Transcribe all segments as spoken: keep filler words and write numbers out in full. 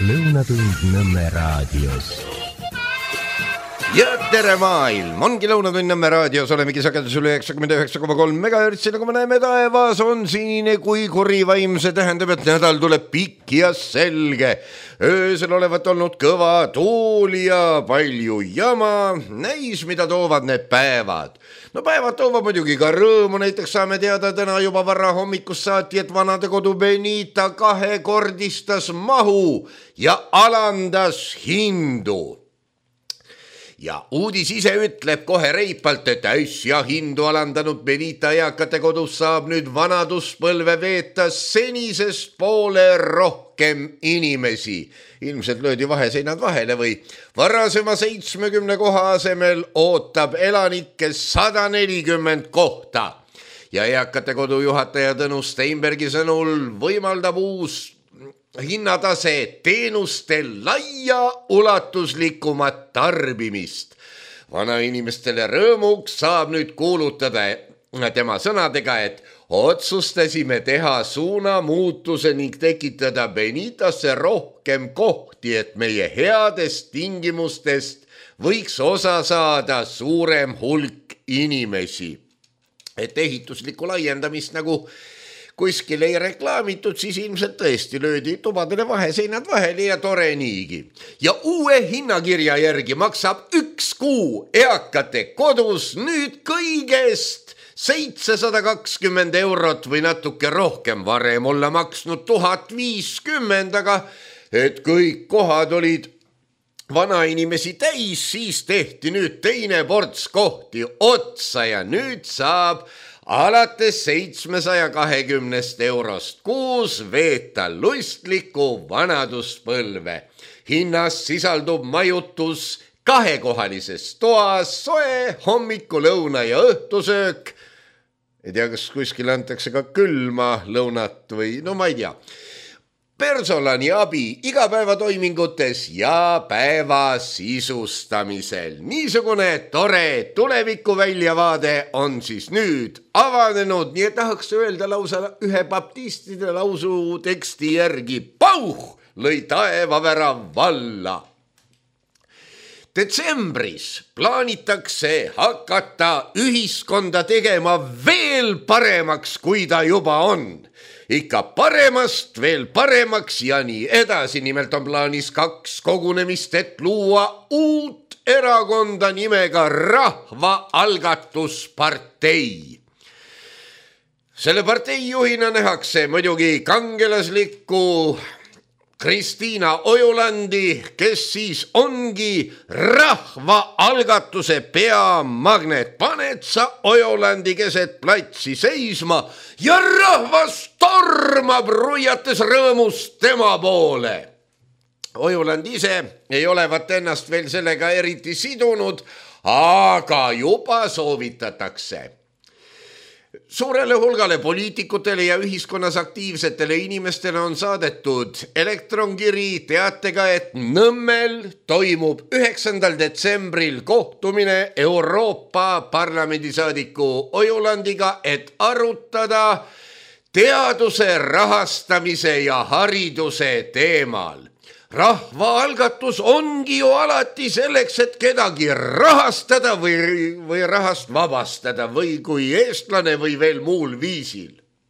Lõunatund Nõmme raadios. Ja tere maailm, ongi Lõunatund Nõmme raadios, olemegi sagedusel üheksakümmend üheksa koma kolm megahertsi, nagu me näeme taevas on sinine kui kurivaim, see tähendab, et nädal tuleb pikk ja selge. Öösel olevat olnud kõva tuul ja palju jama, näis mida toovad need päevad. No päevad toovad muidugi ka rõõmu, näiteks saame teada täna juba vara hommikust saati, et vanadekodu Benita kahekordistas mahu ja alandas hindu. Ja uudis ise ütleb kohe reipalt, et äsja hindu alandanud Benita eakate kodus saab nüüd vanaduspõlve veeta senisest poole rohkem inimesi. Ilmselt löödi vaheseinad vahele või varasema seitsmekümne koha asemel ootab elanikke sada nelikümmend kohta. Ja eakate kodu juhataja Tõnu Steinbergi sõnul võimaldab uus hinnatase teenuste laia ulatuslikumat tarbimist. Vanainimestele rõõmuks saab nüüd kuulutada tema sõnadega, et otsustasime teha suunamuutuse ning tekitada Benitasse rohkem kohti, et meie headest tingimustest võiks osa saada suurem hulk inimesi. Et ehituslikku laiendamist nagu kuskil ei reklaamitud, siis ilmselt tõesti löödi tubadele vaheseinad vahele ja tore niigi. Ja uue hinnakirja järgi maksab üks kuu eakate kodus nüüd kõigest seitsesada kakskümmend eurot või natuke rohkem, varem olla maksnud tuhat viiskümmend, aga et kõik kohad olid vanainimesi täis, siis tehti nüüd teine ports kohti otsa ja nüüd saab alates seitsmesaja kahekümnest eurost kuus veeta lustliku vanaduspõlve. Hinnas sisaldub majutus kahekohalises toas, soe hommiku, lõuna ja õhtusöök. Ei tea, kas kuskil antakse ka külma lõunat või no ma ei tea. Personali abi igapäevatoimingutes ja päeva sisustamisel. Niisugune tore tuleviku väljavaade on siis nüüd avanenud, nii et tahaks öelda lausa ühe baptistide lausu teksti järgi. Pauh lõi taevavära valla. Detsembris plaanitakse hakata ühiskonda tegema veel paremaks, kui ta juba on. Ikka paremast veel paremaks ja nii edasi. Nimelt on plaanis kaks kogunemist, et luua uut erakonda nimega Rahvaalgatuspartei. Selle partei juhina nähakse muidugi kangelaslikku Kristiina Ojulandi, kes siis ongi rahvaalgatuse peamagnet. Paned sa Ojulandi keset platsi seisma ja rahvas tormab ruiates rõõmust tema poole. Ojuland ise ei olevat ennast veel sellega eriti sidunud, aga juba soovitatakse suurele hulgale poliitikutele ja ühiskonnas aktiivsetele inimestele on saadetud elektronkiri teatega, et Nõmmel toimub üheksandal detsembril kohtumine Euroopa parlamendisaadiku Ojulandiga, et arutada teaduse rahastamise ja hariduse teemal. Rahvaalgatus ongi ju alati selleks, et kedagi rahastada või, või rahast vabastada või kui eestlane või veel muul viisil.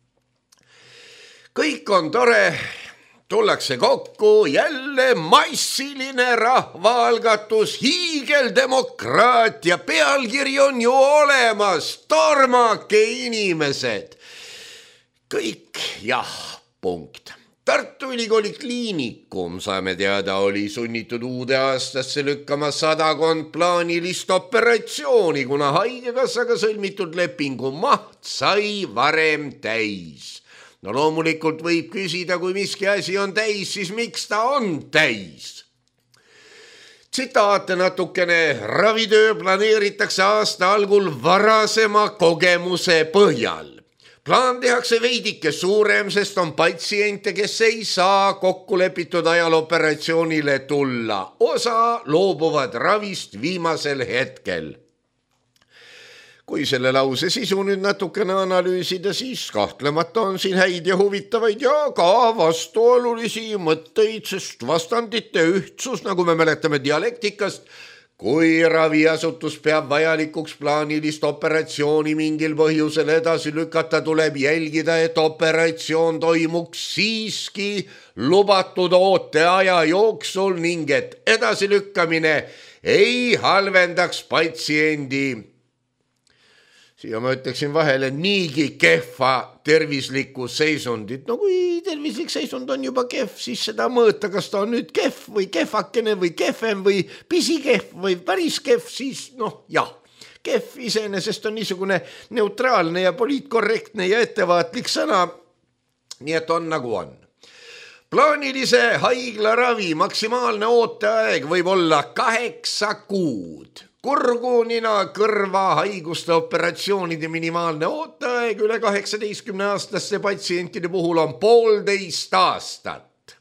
Kõik on tore, tullakse kokku, jälle massiline rahvaalgatus, hiigeldemokraatia, pealkiri on ju olemas, tormake inimesed. Kõik jah, punkt. Tartu Ülikooli kliinikum, saame teada, oli sunnitud uude aastasse lükkama sadakond plaanilist operatsiooni, kuna haigekassaga sõlmitud lepingu maht sai varem täis. No loomulikult võib küsida, kui miski asi on täis, siis miks ta on täis? Tsitaate natukene, ravitöö planeeritakse aasta algul varasema kogemuse põhjal. Plaan tehakse veidike suurem, sest on patsiente, kes ei saa kokkulepitud ajal operatsioonile tulla. Osa loobuvad ravist viimasel hetkel. kui selle lause sisu nüüd natukene analüüsida, siis kahtlemata on siin häid ja huvitavaid ja ka vastuolulisi mõtteid, sest vastandite ühtsus, nagu me mäletame dialektikast, kui raviasutus peab vajalikuks plaanilist operatsiooni mingil põhjusel edasi lükata, tuleb jälgida, et operatsioon toimuks siiski lubatud ooteaja jooksul ning et edasilükkamine ei halvendaks patsiendi, siia ma ütleksin vahele, niigi kehva tervislikku seisundit. No kui tervislik seisund on juba kehv, siis seda mõõta, kas ta on nüüd kehv või kehvakene või kehvem või pisikehv või päris kehv, siis noh, jah. Kehv iseenesest on niisugune neutraalne ja poliitkorrektne ja ettevaatlik sõna, nii et on nagu on. Plaanilise haiglaravi maksimaalne ooteaeg võib olla kaheksa kuud. Kurgu, nina, kõrva, haiguste, operatsioonide minimaalne ooteaeg üle kaheksateistkümne aastaste patsientide puhul on poolteist aastat.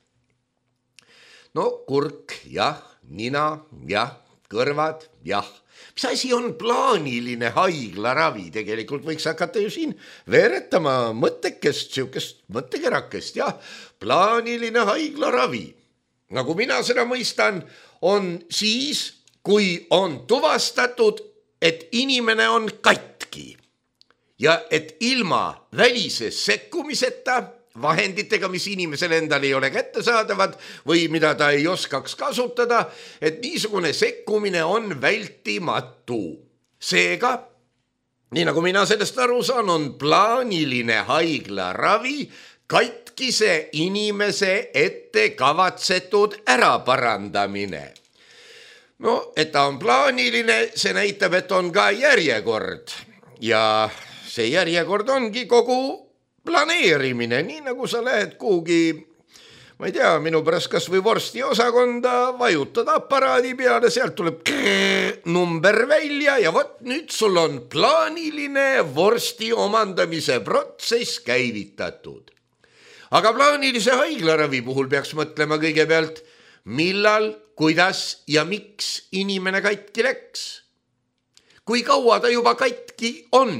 No kurk, jah, nina, jah, kõrvad, jah. Mis asi on plaaniline haiglaravi? Tegelikult võiks hakata ju siin veeretama mõttekest, siukest mõttekerakest, jah. Plaaniline haiglaravi, nagu mina seda mõistan, on siis, kui on tuvastatud, et inimene on katki ja et ilma välise sekkumiseta vahenditega, mis inimesel endal ei ole kättesaadavad või mida ta ei oskaks kasutada, et niisugune sekkumine on vältimatu. Seega, nii nagu mina sellest aru saan, on plaaniline haiglaravi katkise inimese ette kavatsetud äraparandamine. No, et ta on plaaniline, see näitab, et on ka järjekord ja see järjekord ongi kogu planeerimine, nii nagu sa lähed kuhugi, ma ei tea, minu pärast kas või vorsti osakonda, vajutad aparaadi peale, sealt tuleb krrr, number välja ja vot nüüd sul on plaaniline vorsti omandamise protsess käivitatud. Aga plaanilise haiglaravi puhul peaks mõtlema kõigepealt, millal, kuidas ja miks inimene katki läks. Kui kaua ta juba katki on?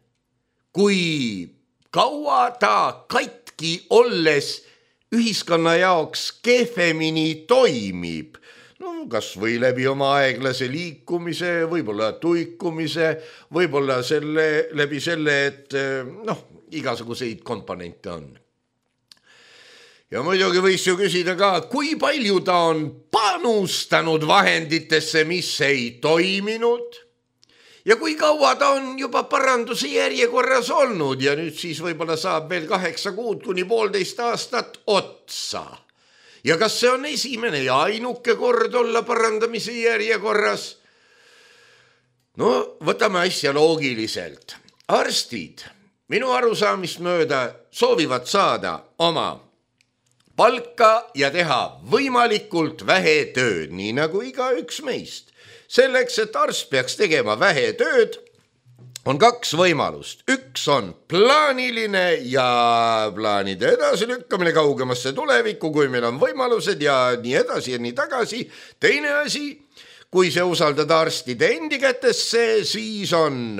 Kui kaua ta katki olles ühiskonna jaoks kehvemini toimib? No, kas või läbi oma aeglase liikumise, võib-olla tuikumise, võib-olla selle, läbi selle, et noh, igasuguseid komponente on. Ja muidugi võis ju küsida ka, kui palju ta on panustanud vahenditesse, mis ei toiminud ja kui kaua ta on juba paranduse järjekorras olnud ja nüüd siis võib-olla saab veel kaheksa kuud kuni poolteist aastat otsa. Ja kas see on esimene ja ainuke kord olla parandamise järjekorras? No, võtame asja loogiliselt. Arstid minu arusaamist mööda soovivad saada oma palka ja teha võimalikult vähe tööd, nii nagu iga üks meist. Selleks, et arst peaks tegema vähe tööd, on kaks võimalust. Üks on plaaniline ja plaanide edasilükkamine kaugemasse tulevikku, kui meil on võimalused ja nii edasi ja nii tagasi. Teine asi, kui see usaldada arstide endi kätesse, siis on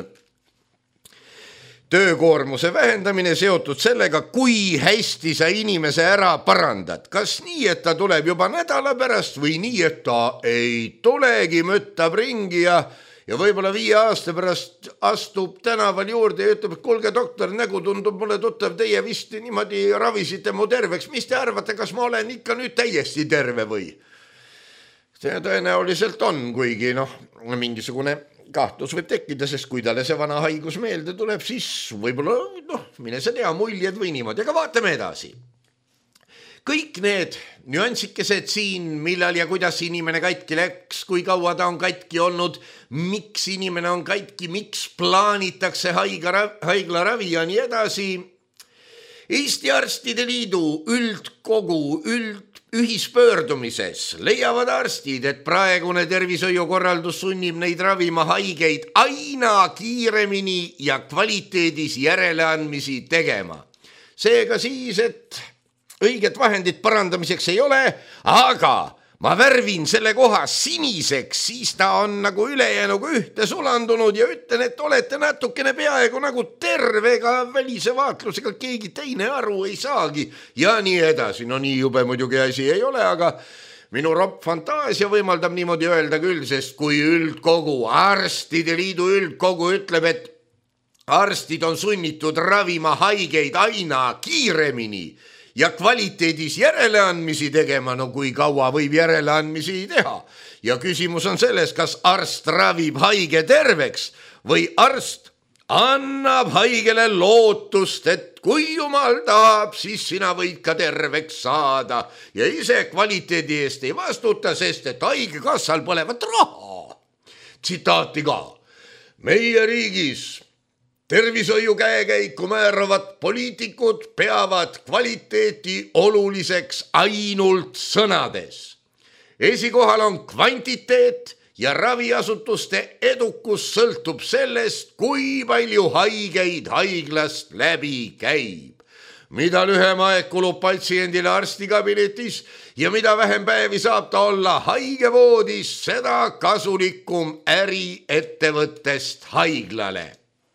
töökoormuse vähendamine seotud sellega, kui hästi sa inimese ära parandad. Kas nii, et ta tuleb juba nädala pärast või nii, et ta ei tulegi, mõttab ringi ja, ja võib-olla viie aasta pärast astub tänaval juurde ja ütleb, et kuulge doktor, nägu tundub mulle tuttav, teie vist niimoodi ravisite mu terveks. Mis te arvate, kas ma olen ikka nüüd täiesti terve või? See tõenäoliselt on, kuigi noh, mingisugune kahtlus võib tekkida, sest kui talle see vana haigus meelde tuleb, siis võib-olla, noh, mine sa tea, muljed või niimoodi, aga vaatame edasi. Kõik need nüansikesed siin, millal ja kuidas inimene katki läks, kui kaua ta on katki olnud, miks inimene on katki, miks plaanitakse haiglaravi ja nii edasi. Eesti Arstide Liidu üldkogu üld ühispöördumises leiavad arstid, et praegune tervishoiukorraldus sunnib neid ravima haigeid aina kiiremini ja kvaliteedis järeleandmisi tegema. Seega siis, et õiget vahendit parandamiseks ei ole, aga ma värvin selle koha siniseks, siis ta on nagu ülejäänuga ühte sulandunud ja ütlen, et olete natukene peaaegu nagu terve, ega välise vaatlusega keegi teine aru ei saagi ja nii edasi. No nii jube muidugi asi ei ole, aga minu ropp fantaasia võimaldab niimoodi öelda küll, sest kui üldkogu, arstide liidu üldkogu ütleb, et arstid on sunnitud ravima haigeid aina kiiremini ja kvaliteedis järeleandmisi tegema, no kui kaua võib järeleandmisi teha. Ja küsimus on selles, kas arst ravib haige terveks või arst annab haigele lootust, et kui jumal tahab, siis sina võid ka terveks saada ja ise kvaliteedi eest ei vastuta, sest et haigekassal põlevat raha. Tsitaati ka. Meie riigis tervishoiu käekäiku määravad poliitikud peavad kvaliteeti oluliseks ainult sõnades. Esikohal on kvantiteet ja raviasutuste edukus sõltub sellest, kui palju haigeid haiglast läbi käib. Mida lühem aeg kulub patsiendile arstikabinetis ja mida vähem päevi saab ta olla haigevoodis, seda kasulikum äri ettevõttest haiglale.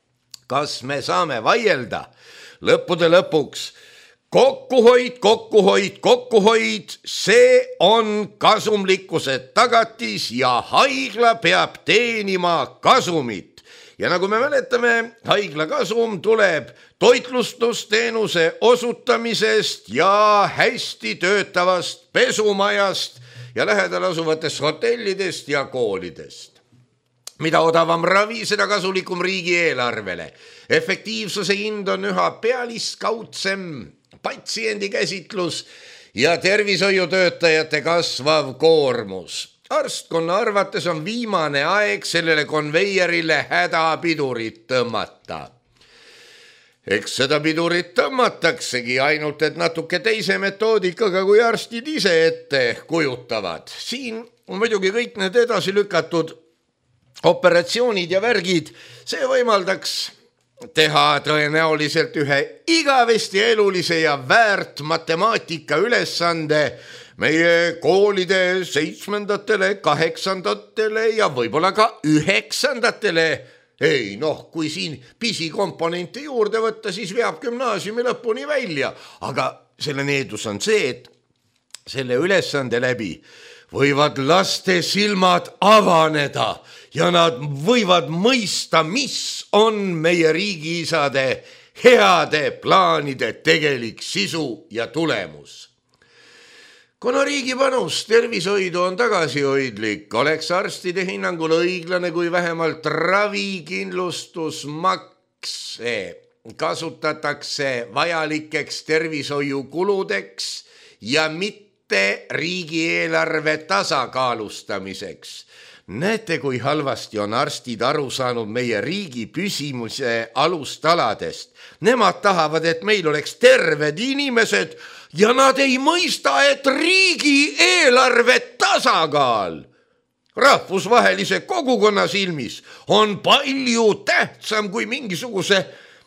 Kas me saame vaielda? Lõppude lõpuks kokkuhoid, kokkuhoid, kokkuhoid, see on kasumlikkuse tagatis ja haigla peab teenima kasumit. Ja nagu me mäletame, haigla kasum tuleb toitlustusteenuse osutamisest ja hästi töötavast pesumajast ja lähedal asuvatest hotellidest ja koolidest. Mida odavam ravi, seda kasulikum riigieelarvele. Efektiivsuse hind on üha pealiskaudsem patsiendi käsitlus ja tervishoiutöötajate kasvav koormus. Arstkonna arvates on viimane aeg sellele konveierile hädapidurit tõmmata. Eks seda pidurit tõmmataksegi ainult, et natuke teise metoodikaga kui arstid ise ette kujutavad. Siin on muidugi kõik need edasi lükatud operatsioonid ja värgid, see võimaldaks teha tõenäoliselt ühe igavesti elulise ja väärt matemaatika ülesande meie koolide seitsmendatele, kaheksandatele ja võib-olla ka üheksandatele. Ei, noh, kui siin pisikomponente juurde võtta, siis veab gümnaasiumi lõpuni välja. Aga selle needus on see, et selle ülesande läbi võivad laste silmad avaneda ja nad võivad mõista, mis on meie riigiisade heade plaanide tegelik sisu ja tulemus. Kuna riigi panus tervishoidu on tagasihoidlik, oleks arstide hinnangul õiglane, kui vähemalt ravikindlustusmakse kasutatakse vajalikeks tervishoiukuludeks ja mitte riigieelarve tasakaalustamiseks. Näete, kui halvasti on arstid aru saanud meie riigi püsimuse alustaladest. Nemad tahavad, et meil oleks terved inimesed ja nad ei mõista, et riigieelarve tasakaal rahvusvahelise kogukonna silmis on palju tähtsam kui mingisuguse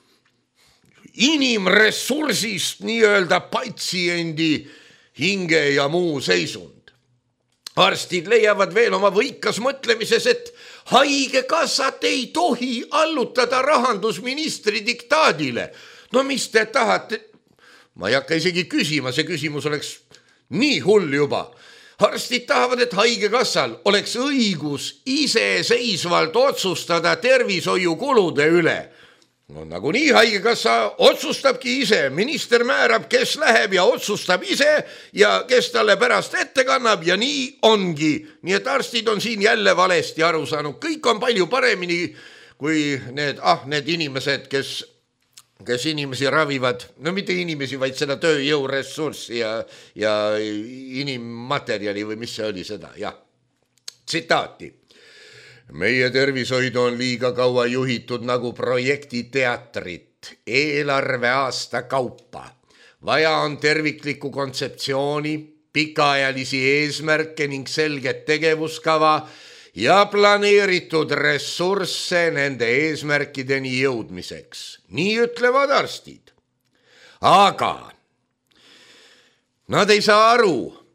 inimressursist nii-öelda patsiendi hinge ja muu seisund. Arstid leiavad veel oma võikas mõtlemises, et haigekassat ei tohi allutada rahandusministri diktaadile. No mis te tahate? Ma ei hakka isegi küsima, see küsimus oleks nii hull juba. Arstid tahavad, et haigekassal oleks õigus iseseisvalt otsustada tervishoiukulude üle. No nagu nii haigekassa otsustabki ise, minister määrab, kes läheb ja otsustab ise ja kes talle pärast ette kannab ja nii ongi. Nii et arstid on siin jälle valesti aru saanud. Kõik on palju paremini kui need, ah, need inimesed, kes, kes inimesi ravivad. No mitte inimesi, vaid seda tööjõuressurssi ja, ja inimmaterjali või mis see oli seda. Ja. Tsitaati. Meie tervishoidu on liiga kaua juhitud nagu projektiteatrit, eelarve aasta kaupa. Vaja on terviklikku kontseptsiooni, pikaajalisi eesmärke ning selget tegevuskava ja planeeritud ressursse nende eesmärkideni jõudmiseks. Nii ütlevad arstid. Aga nad ei saa aru,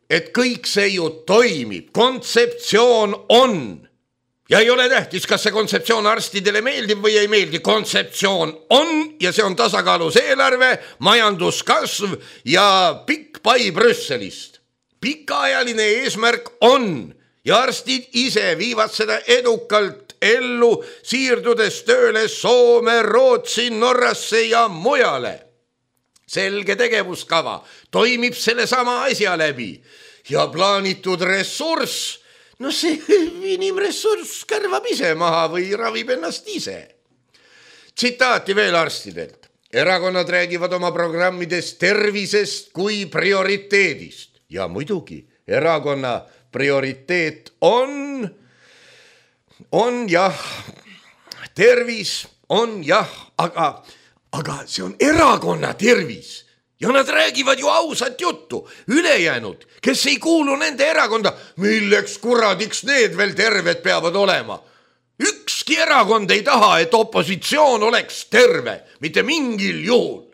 et kõik see ju toimib, kontseptsioon on. Ja ei ole tähtis, kas see kontseptsioon arstidele meeldib või ei meeldi. Kontseptsioon on ja see on tasakaalus eelarve, majanduskasv ja pikk pai Brüsselist. Pikaajaline eesmärk on ja arstid ise viivad seda edukalt ellu, siirdudes tööle Soome, Rootsi, Norrasse ja mujale. Selge tegevuskava toimib selle sama asja läbi ja plaanitud ressurss, no see inimressurss kärvab ise maha või ravib ennast ise. Tsitaati veel arstidelt. Erakonnad räägivad oma programmides tervisest kui prioriteedist ja muidugi erakonna prioriteet on, on jah, tervis on jah, aga Aga see on erakonna tervis ja nad räägivad ju ausat juttu. Ülejäänud, kes ei kuulu nende erakonda, milleks kuradiks need veel terved peavad olema. Ükski erakond ei taha, et opositsioon oleks terve, mitte mingil juhul.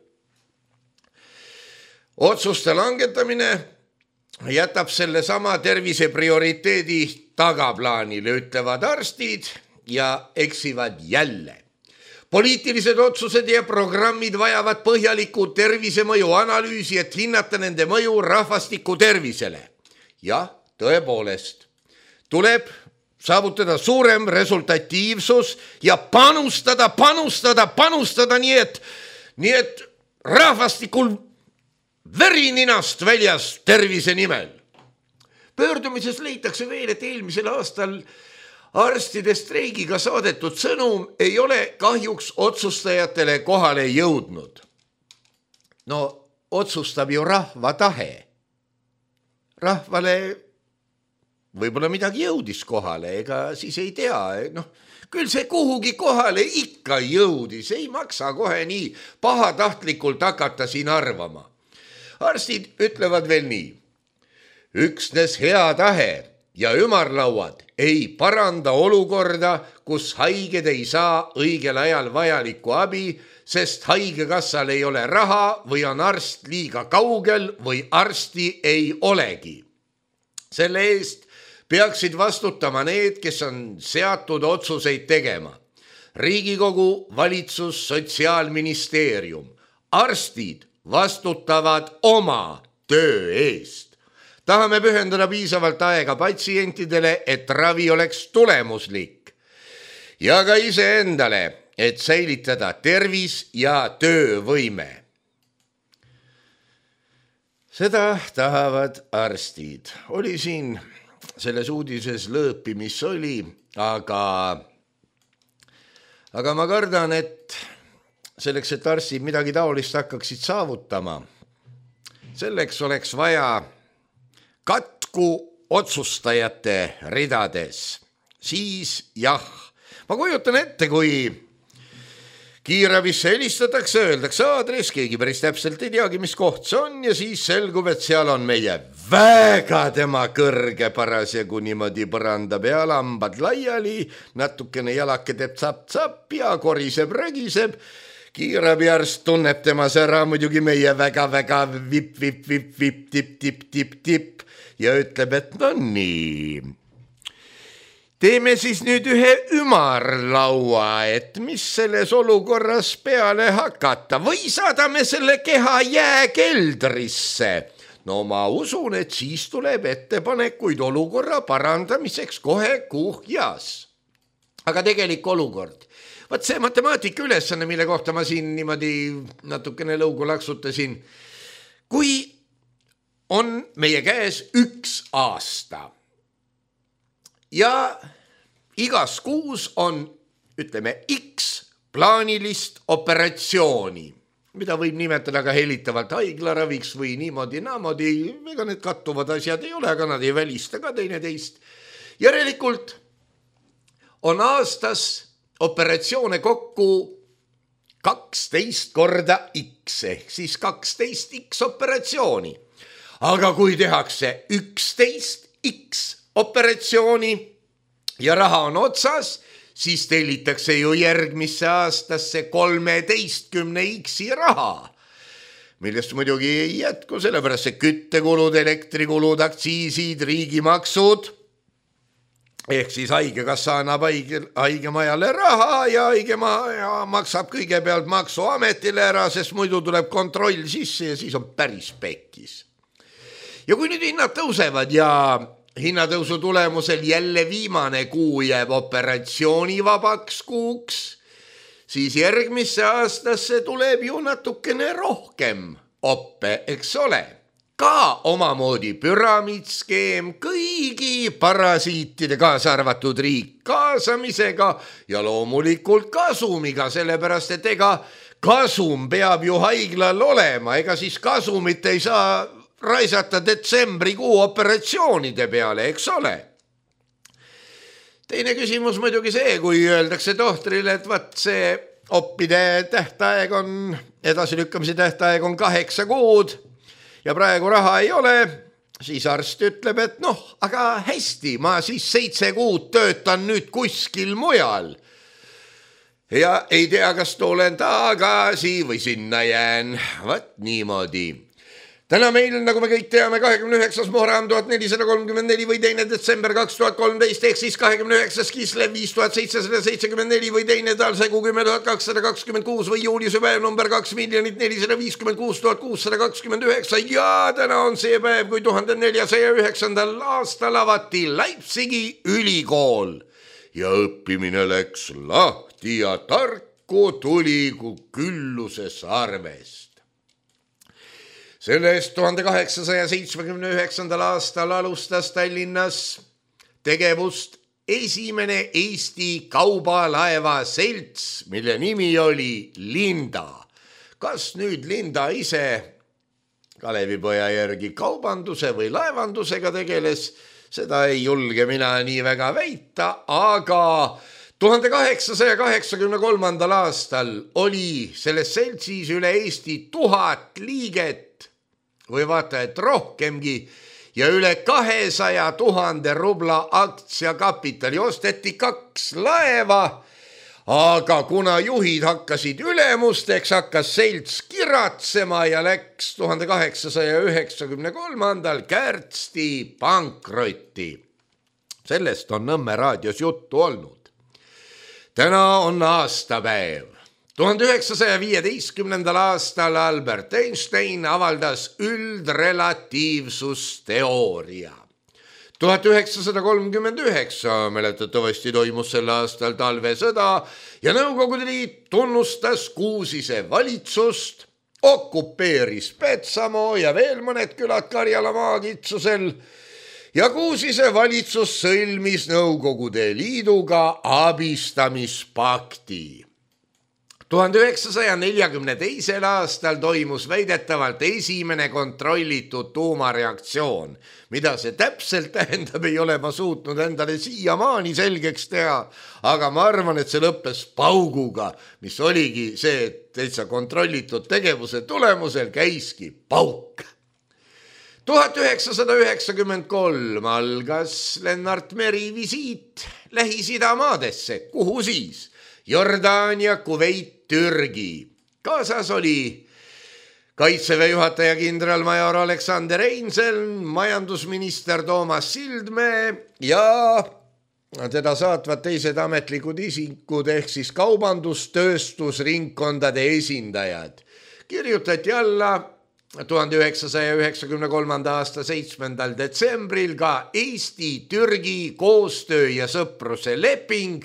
Otsuste langetamine jätab selle sama tervise prioriteedi tagaplaanile, ütlevad arstid ja eksivad jälle. Poliitilised otsused ja programmid vajavad põhjalikku tervisemõju analüüsi, et hinnata nende mõju rahvastiku tervisele. Ja tõepoolest, tuleb saavutada suurem resultatiivsus ja panustada, panustada, panustada nii, et, nii et rahvastikul verininast väljas tervise nimel. Pöördumises leitakse veel, et eelmisel aastal arstide streigiga saadetud sõnum ei ole kahjuks otsustajatele kohale jõudnud. No otsustab ju rahva tahe. Rahvale võib-olla midagi jõudis kohale, ega siis ei tea. No, küll see kuhugi kohale ikka jõudis, ei maksa kohe nii pahatahtlikult hakata siin arvama. Arstid ütlevad veel nii. Üksnes hea tahe ja ümarlauad ei paranda olukorda, kus haiged ei saa õigel ajal vajalikku abi, sest haigekassal ei ole raha või on arst liiga kaugel või arsti ei olegi. Selle eest peaksid vastutama need, kes on seatud otsuseid tegema. Riigikogu, valitsus, sotsiaalministeerium. Arstid vastutavad oma töö eest. Tahame pühendada piisavalt aega patsientidele, et ravi oleks tulemuslik ja ka iseendale, et säilitada tervis ja töövõime. Seda tahavad arstid. Oli siin selles uudises lõõpi, mis oli, aga, aga ma kardan, et selleks, et arstid midagi taolist hakkaksid saavutama, selleks oleks vaja katku otsustajate ridades. Siis jah, ma kujutan ette, kui kiirabisse helistatakse, öeldakse aadress, keegi päris täpselt ei teagi, mis koht see on ja siis selgub, et seal on meie väga tema kõrge parasjagu niimoodi põranda peal, hambad laiali, natukene jalake teeb tsap-tsap ja koriseb, rägiseb. Kiirabiarst tunneb temas ära muidugi meie väga-väga vip-vip-vip-vip-tip-tip-tip-tip ja ütleb, et no nii. Teeme siis nüüd ühe ümarlaua, et mis selles olukorras peale hakata või saadame selle keha jääkeldrisse. No ma usun, et siis tuleb ettepanekuid olukorra parandamiseks kohe kuhjas. Aga tegelik olukord. Vaat see matemaatika ülesanne, mille kohta ma siin niimoodi natukene lõugu laksutasin, kui on meie käes üks aasta ja igas kuus on, ütleme, X plaanilist operatsiooni, mida võib nimetada ka helitavalt haiglaraviks või niimoodi, naamodi, ega need kattuvad asjad ei ole, aga nad ei välista ka teineteist. Järelikult on aastas operatsioone kokku kaksteist korda X ehk siis kaksteist X operatsiooni. Aga kui tehakse üksteist X operatsiooni ja raha on otsas, siis tellitakse ju järgmisse aastasse kolmeteistkümne X-i raha. millest muidugi ei jätku, sellepärast see küttekulud, elektrikulud, aktsiisid, riigimaksud, ehk siis haigekassa annab haige, haigemajale raha ja haigemaja maksab kõigepealt maksuametile ära, sest muidu tuleb kontroll sisse ja siis on päris pekkis. Ja kui nüüd hinnad tõusevad ja hinnatõusu tulemusel jälle viimane kuu jääb operatsioonivabaks kuuks, siis järgmisse aastasse tuleb ju natukene rohkem oppe, eks ole. Ka omamoodi püramiidskeem kõigi parasiitide kaasa arvatud riik kaasamisega ja loomulikult kasumiga, sellepärast et ega kasum peab ju haiglal olema, ega siis kasumit ei saa raisata detsembrikuu operatsioonide peale, eks ole. Teine küsimus muidugi see, kui öeldakse tohtrile, et vaat see oppide tähtaeg on, edasilükkamise tähtaeg on kaheksa kuud ja praegu raha ei ole, siis arst ütleb, et noh, aga hästi, ma siis seitse kuud töötan nüüd kuskil mujal. Ja ei tea, kas tulen tagasi või sinna jään, vaat niimoodi. Täna meil, nagu me kõik teame, kahekümne üheksas Muharram tuhat nelisada kolmkümmend neli või teine detsember kaks tuhat kolmteist, ehk siis kahekümne üheksas Kislev viis tuhat seitsesada seitsekümmend neli või teine talsegu kümme tuhat kakssada kakskümmend kuus või juulise päev number kaks miljonit nelisada viiskümmend kuus tuhat kuussada kakskümmend üheksa ja täna on see päev, kui tuhande neljasaja üheksandal aastal avati Leipzigi ülikool ja õppimine läks lahti ja tarku tuli kui külluse sarvest. Sellest tuhande kaheksasaja seitsmekümne üheksandal aastal alustas Tallinnas tegevust esimene Eesti kaubalaeva selts, mille nimi oli Linda. Kas nüüd Linda ise Kalevipoja järgi kaubanduse või laevandusega tegeles, seda ei julge mina nii väga väita, aga tuhande kaheksasaja kaheksakümne kolmandal aastal oli selles seltsis üle Eesti tuhat liiget või vaata, et rohkemgi ja üle kahesaja tuhande rubla aktsiakapitali osteti kaks laeva, aga kuna juhid hakkasid ülemusteks, hakkas selts kiratsema ja läks tuhande kaheksasaja üheksakümne kolmandal kärtsti pankrotti. Sellest on Nõmme raadios juttu olnud. Täna on aastapäev. tuhande üheksasaja viieteistkümnendal aastal Albert Einstein avaldas üldrelatiivsusteooria. tuhat üheksasada kolmkümmend üheksa mäletatavasti toimus sel aastal talvesõda ja Nõukogude Liit tunnustas Kuusise valitsust, okupeeris Petsamoo ja veel mõned külad Karjala maakitsusel ja Kuusise valitsus sõlmis Nõukogude Liiduga abistamispakti. tuhande üheksasaja neljakümne teisel aastal toimus väidetavalt esimene kontrollitud tuumareaktsioon. Mida see täpselt tähendab, ei ole ma suutnud endale siiamaani selgeks teha, aga ma arvan, et see lõppes pauguga, mis oligi see, et täitsa kontrollitud tegevuse tulemusel käiski pauk. tuhat üheksasada üheksakümmend kolm algas Lennart Meri visiit Lähis-Ida maadesse, kuhu siis? Jordaania, Kuveit, Türgi. Kaasas oli kaitseväe juhataja kindralmajor Aleksander Einselm, majandusminister Toomas Sildmäe ja teda saatvad teised ametlikud isikud ehk siis kaubandustööstusringkondade esindajad. Kirjutati alla tuhande üheksasaja üheksakümne kolmanda aasta seitsmendal detsembril ka Eesti-Türgi koostöö ja sõpruse leping,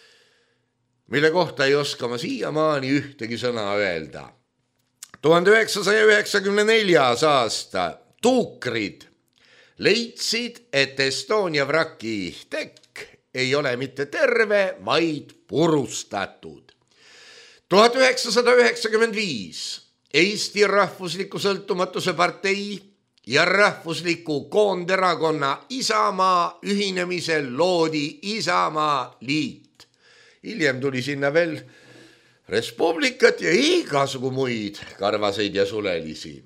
mille kohta ei oska ma siiamaani ühtegi sõna öelda. tuhande üheksasaja üheksakümne neljas aasta tuukrid leidsid, et Estonia vraki tekk ei ole mitte terve, vaid purustatud. tuhat üheksasada üheksakümmend viis Eesti Rahvusliku Sõltumatuse partei ja Rahvusliku Koonderakonna Isamaa ühinemisel loodi Isamaa liit. Hiljem tuli sinna veel Respublikat ja igasugu muid karvaseid ja sulelisi.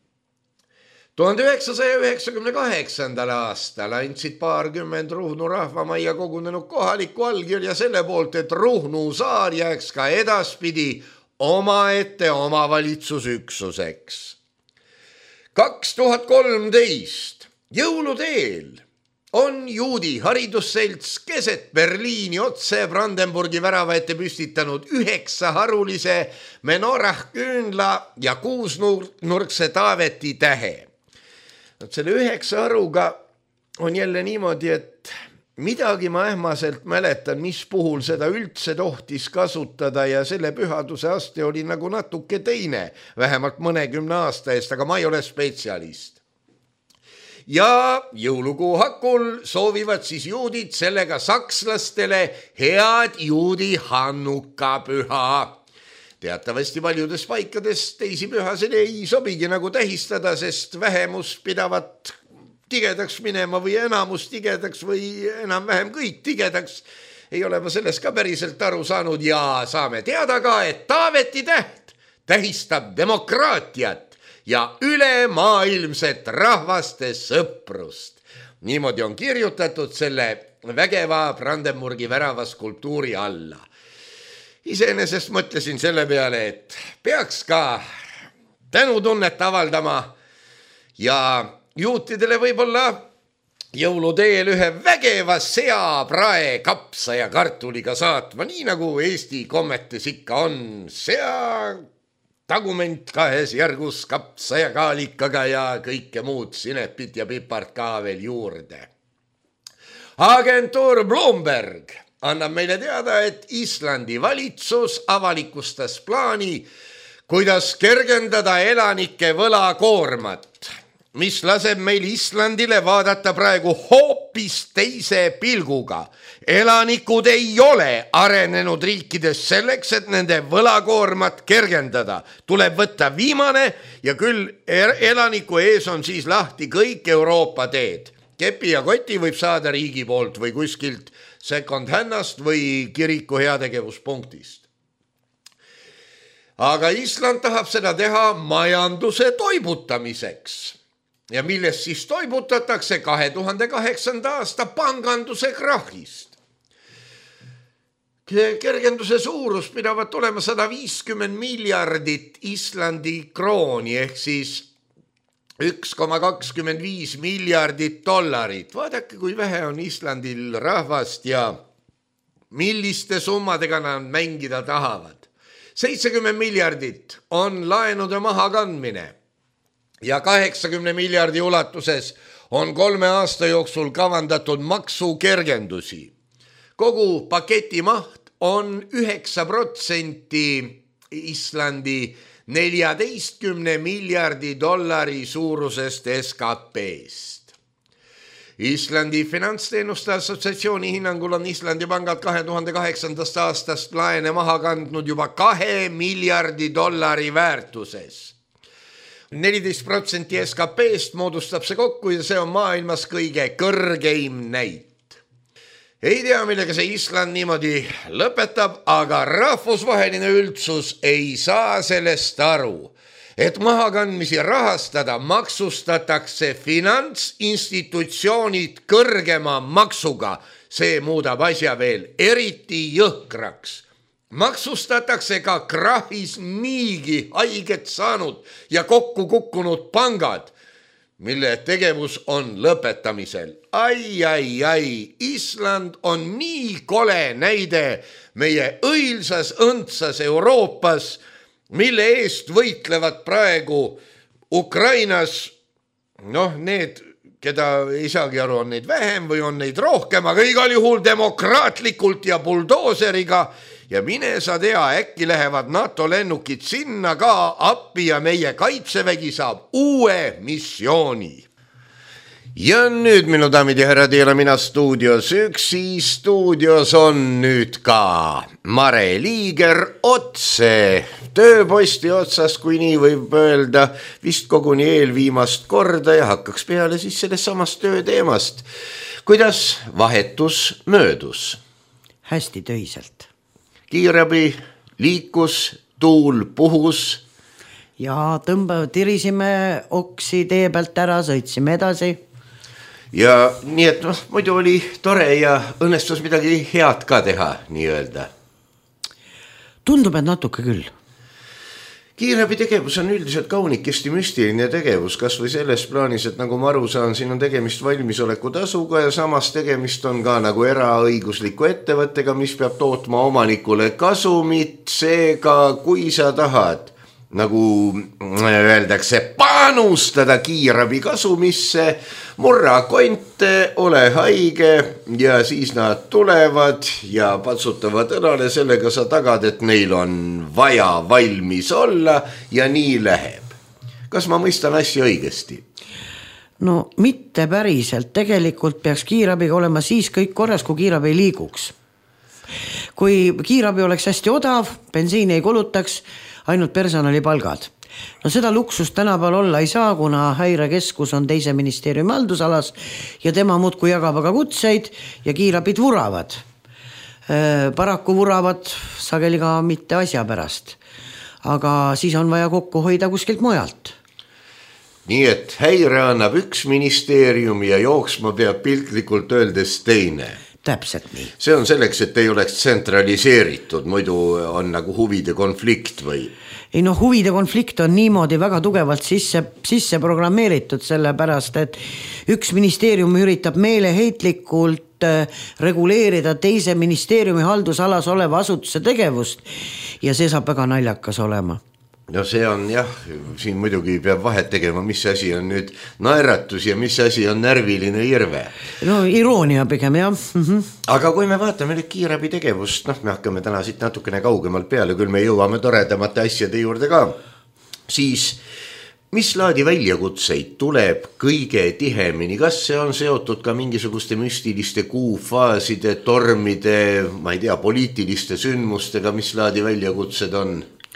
tuhande üheksasaja üheksakümne kaheksandal aastal andsid paarkümmend Ruhnu rahvamajja kogunenud kohalikku allkirja selle poolt, et Ruhnu saar jääks ka edaspidi omaette omavalitsusüksuseks. kaks tuhat kolmteist jõuluteel on juudi haridusselts keset Berliini otse Brandenburgi värava ette püstitanud üheksa harulise menorah küünla ja kuusnurkse taaveti tähe. Selle üheksa haruga on jälle niimoodi, et midagi ma ähmaselt mäletan, mis puhul seda üldse tohtis kasutada ja selle pühaduse aste oli nagu natuke teine, vähemalt mõnekümne aasta eest, aga ma ei ole spetsialist. Ja jõulukuu hakul soovivad siis juudid sellega sakslastele head juudi Hannuka püha. Teatavasti paljudes paikades teisi pühasid ei sobigi nagu tähistada, sest vähemus pidavat tigedaks minema või enamus tigedaks või enam-vähem kõik tigedaks. Ei ole ma sellest ka päriselt aru saanud ja saame teada ka, et Taaveti täht tähistab demokraatiat ja ülemaailmset rahvaste sõprust. Niimoodi on kirjutatud selle vägeva Brandenburgi värava skulptuuri alla. Iseenesest mõtlesin selle peale, et peaks ka tänutunnet avaldama ja juutidele võib-olla jõuluteel ühe vägeva sea, prae, kapsa ja kartuliga saatma, nii nagu Eesti kommetes ikka on sea, tagument kahes järgus kapsa ja kaalikaga ja kõike muud sinepit ja pipart ka veel juurde. Agentuur Bloomberg annab meile teada, et Islandi valitsus avalikustas plaani, kuidas kergendada elanike võlakoormat, mis laseb meil Islandile vaadata praegu hoopis teise pilguga. Elanikud ei ole arenenud riikides selleks, et nende võlakoormat kergendada. Tuleb võtta viimane ja küll elaniku ees on siis lahti kõik Euroopa teed. Kepi ja koti võib saada riigi poolt või kuskilt second handast või kiriku heategevuspunktist. Aga Island tahab seda teha majanduse toibutamiseks. Ja millest siis toibutatakse kahe tuhande kaheksanda aasta panganduse krahhist. Kergenduse suurus pidavat olema sada viiskümmend miljardit Islandi krooni ehk siis üks koma kakskümmend viis miljardit dollarit. Vaadake, kui vähe on Islandil rahvast ja milliste summadega nad mängida tahavad. seitsekümmend miljardit on laenude maha kandmine ja kaheksakümne miljardi ulatuses on kolme aasta jooksul kavandatud maksukergendusi. Kogu paketi maht on üheksa protsenti Islandi neljateistkümne miljardi dollari suurusest S K P-st. Islandi finantsteenuste assotsiatsiooni hinnangul on Islandi pangad kahe tuhande kaheksandast aastast laene maha kandnud juba kahe miljardi dollari väärtuses. neliteist protsenti S K P-st moodustab see kokku ja see on maailmas kõige kõrgeim näit. Ei tea, millega see Island niimoodi lõpetab, aga rahvusvaheline üldsus ei saa sellest aru, et mahakandmisi rahastada maksustatakse finantsinstitutsioonid kõrgema maksuga. See muudab asja veel eriti jõhkraks. Maksustatakse ka krahhis niigi haiget saanud ja kokku kukkunud pangad, mille tegevus on lõpetamisel. Ai, ai, ai, Island on nii kole näide meie õilsas õndsas Euroopas, mille eest võitlevad praegu Ukrainas, noh, need, keda ei saagi aru, on neid vähem või on neid rohkem, aga igal juhul demokraatlikult ja buldooseriga. Ja mine sa tea, äkki lähevad NATO lennukid sinna ka appi ja meie kaitsevägi saab uue missiooni. Ja nüüd, minu daamid ja härrad, ei ole mina stuudios üksi. Stuudios on nüüd ka Mare Liiger otse tööposti otsas, kui nii võib öelda, vist koguni eelviimast korda ja hakkaks peale siis sellest samast tööteemast. Kuidas vahetus möödus? Hästi töiselt. Kiirabi liikus, tuul puhus. Ja tõmba, tirisime oksi tee pealt ära, sõitsime edasi. Ja nii, et noh, muidu oli tore ja õnnestus midagi head ka teha, nii öelda. Tundub, et natuke küll. Kiirabi tegevus on üldiselt kaunikesti müstiline tegevus, kas või selles plaanis, et nagu ma aru saan, siin on tegemist valmisoleku tasuga ja samas tegemist on ka nagu eraõigusliku ettevõttega, mis peab tootma omanikule kasumit, seega kui sa tahad, nagu öeldakse, panustada kiirabi kasumisse, murra konte, ole haige ja siis nad tulevad ja patsutavad õlale, sellega sa tagad, et neil on vaja valmis olla ja nii läheb. Kas ma mõistan asja õigesti? No mitte päriselt, tegelikult peaks kiirabiga olema siis kõik korras, kui kiirabi ei liiguks. Kui kiirabi oleks hästi odav, bensiini ei kulutaks, ainult personali palgad. No seda luksust tänapäeval olla ei saa, kuna häirekeskus on teise ministeeriumi haldusalas ja tema muudkui jagab aga kutseid ja kiirabid vuravad. Paraku vuravad sageli ka mitte asja pärast, aga siis on vaja kokku hoida kuskilt mujalt. Nii et häire annab üks ministeerium ja jooksma peab piltlikult öeldes teine. Täpselt nii. See on selleks, et ei oleks tsentraliseeritud, muidu on nagu huvide konflikt või? Ei no huvide konflikt on niimoodi väga tugevalt sisse, sisse programmeeritud selle pärast, et üks ministeerium üritab meeleheitlikult reguleerida teise ministeeriumi haldusalas oleva asutuse tegevust ja see saab väga naljakas olema. No see on jah, siin muidugi peab vahet tegema, mis asi on nüüd naeratus ja mis asi on närviline irve. No iroonia pigem jah. Mm-hmm. Aga kui me vaatame nüüd kiirabi tegevust, noh me hakkame täna siit natukene kaugemalt peale, küll me jõuame toredamate asjade juurde ka, siis mis laadi väljakutseid tuleb kõige tihemini? Kas see on seotud ka mingisuguste müstiliste kuufaaside, tormide, ma ei tea, poliitiliste sündmustega, mis laadi väljakutsed on?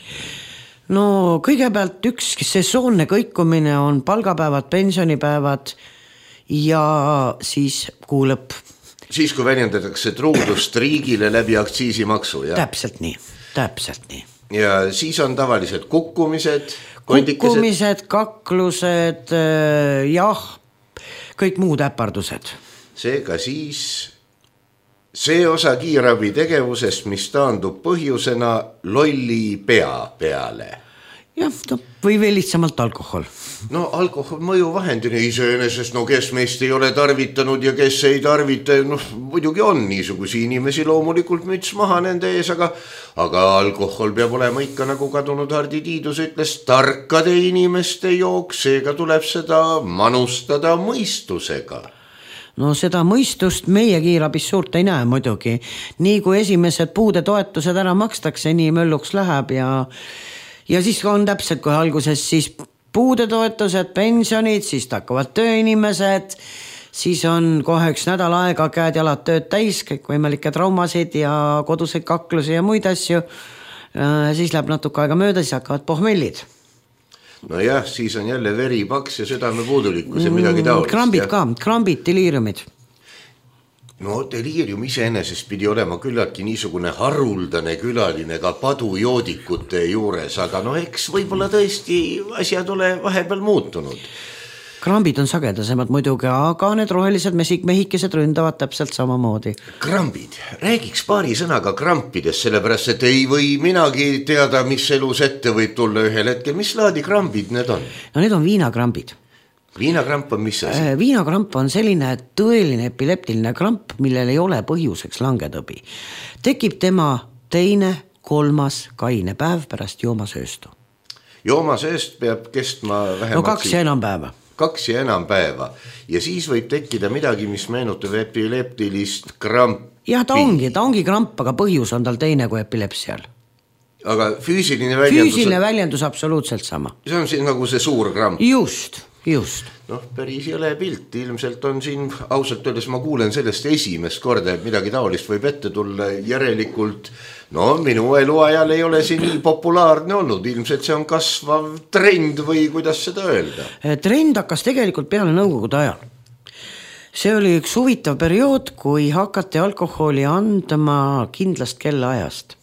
No kõigepealt üks sesoonne kõikumine on palgapäevad, pensionipäevad ja siis kuu lõpp. Siis kui väljendatakse truudust riigile läbi aktsiisimaksu, jah? Täpselt nii, täpselt nii. Ja siis on tavaliselt kukkumised, kukkumised, kaklused, jah, kõik muud äpardused. Seega siis see osa kiirabi tegevusest, mis taandub põhjusena lolli pea peale. Jah, no, või veel lihtsamalt alkohol. No alkohol mõjuvahendina iseenesest, no kes meist ei ole tarvitanud ja kes ei tarvita, noh muidugi on niisugusi inimesi, loomulikult müts maha nende ees, aga, aga alkohol peab olema ikka nagu kadunud Hardi Tiidus ütles, tarkade inimeste jook, seega tuleb seda manustada mõistusega. No seda mõistust meie kiirabis suurt ei näe muidugi. Nii kui esimesed puude toetused ära makstakse, nii mölluks läheb ja, ja siis on täpselt kui alguses siis puude toetused, pensionid, siis hakkavad tööinimesed, siis on kohe üks nädal aega käed jalad tööd täis, kõik võimalikke traumasid ja koduseid kaklusi ja muid asju. Siis läheb natuke aega mööda, siis hakkavad pohmellid. No jah, siis on jälle veri paks ja südame puudulikkus ja midagi taolist. Krambid ka, krambid, deliiriumid. No deliirium iseenesest pidi olema küllaltki niisugune haruldane külaline ka padujoodikute juures, aga no eks võib-olla tõesti asjad ole vahepeal muutunud. Krambid on sagedasemad muidugi, aga need rohelised mehikesed ründavad täpselt samamoodi. Krambid. Räägiks paari sõnaga krampidest, sellepärast, et ei või minagi teada, mis elus ette võib tulla ühel hetkel. Mis laadi krambid need on? No need on viinakrambid. Viinakramp on mis asi? Viinakramp on selline tõeline epileptiline kramp, millel ei ole põhjuseks langetõbi. Tekib tema teine, kolmas kaine päev pärast joomasööstu. Joomasööst peab kestma vähemalt... No kaks ja enam päeva. Kaks ja enam päeva. Ja siis võib tekkida midagi, mis meenutab epileptilist krampi. Jah, ta ongi, ta ongi kramp, aga põhjus on tal teine kui epilepsial. Aga füüsiline väljendus... Füüsiline väljendus absoluutselt sama. See on siin nagu see suur kramp. Just, just. Noh, päris jõle pilt. Ilmselt on siin, ausalt öeldes ma kuulen sellest esimest korda, et midagi taolist võib ette tulla järelikult... No minu eluajal ei ole see nii populaarne olnud, ilmselt see on kasvav trend või kuidas seda öelda? Trend hakkas tegelikult peale nõukogude ajal. See oli üks huvitav periood, kui hakati alkoholi andma kindlast kellaajast.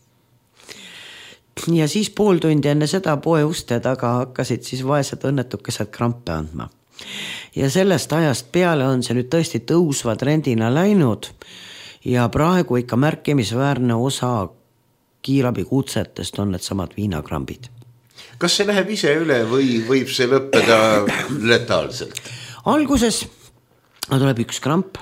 Ja siis pool tundi enne seda poe uste taga hakkasid siis vaesed õnnetukesed krampe andma. Ja sellest ajast peale on see nüüd tõesti tõusva trendina läinud ja praegu ikka märkimisväärne osa kiirabi kutsetest on need samad viinakrambid. kas see läheb ise üle või võib see lõppeda letaalselt? Alguses tuleb üks kramp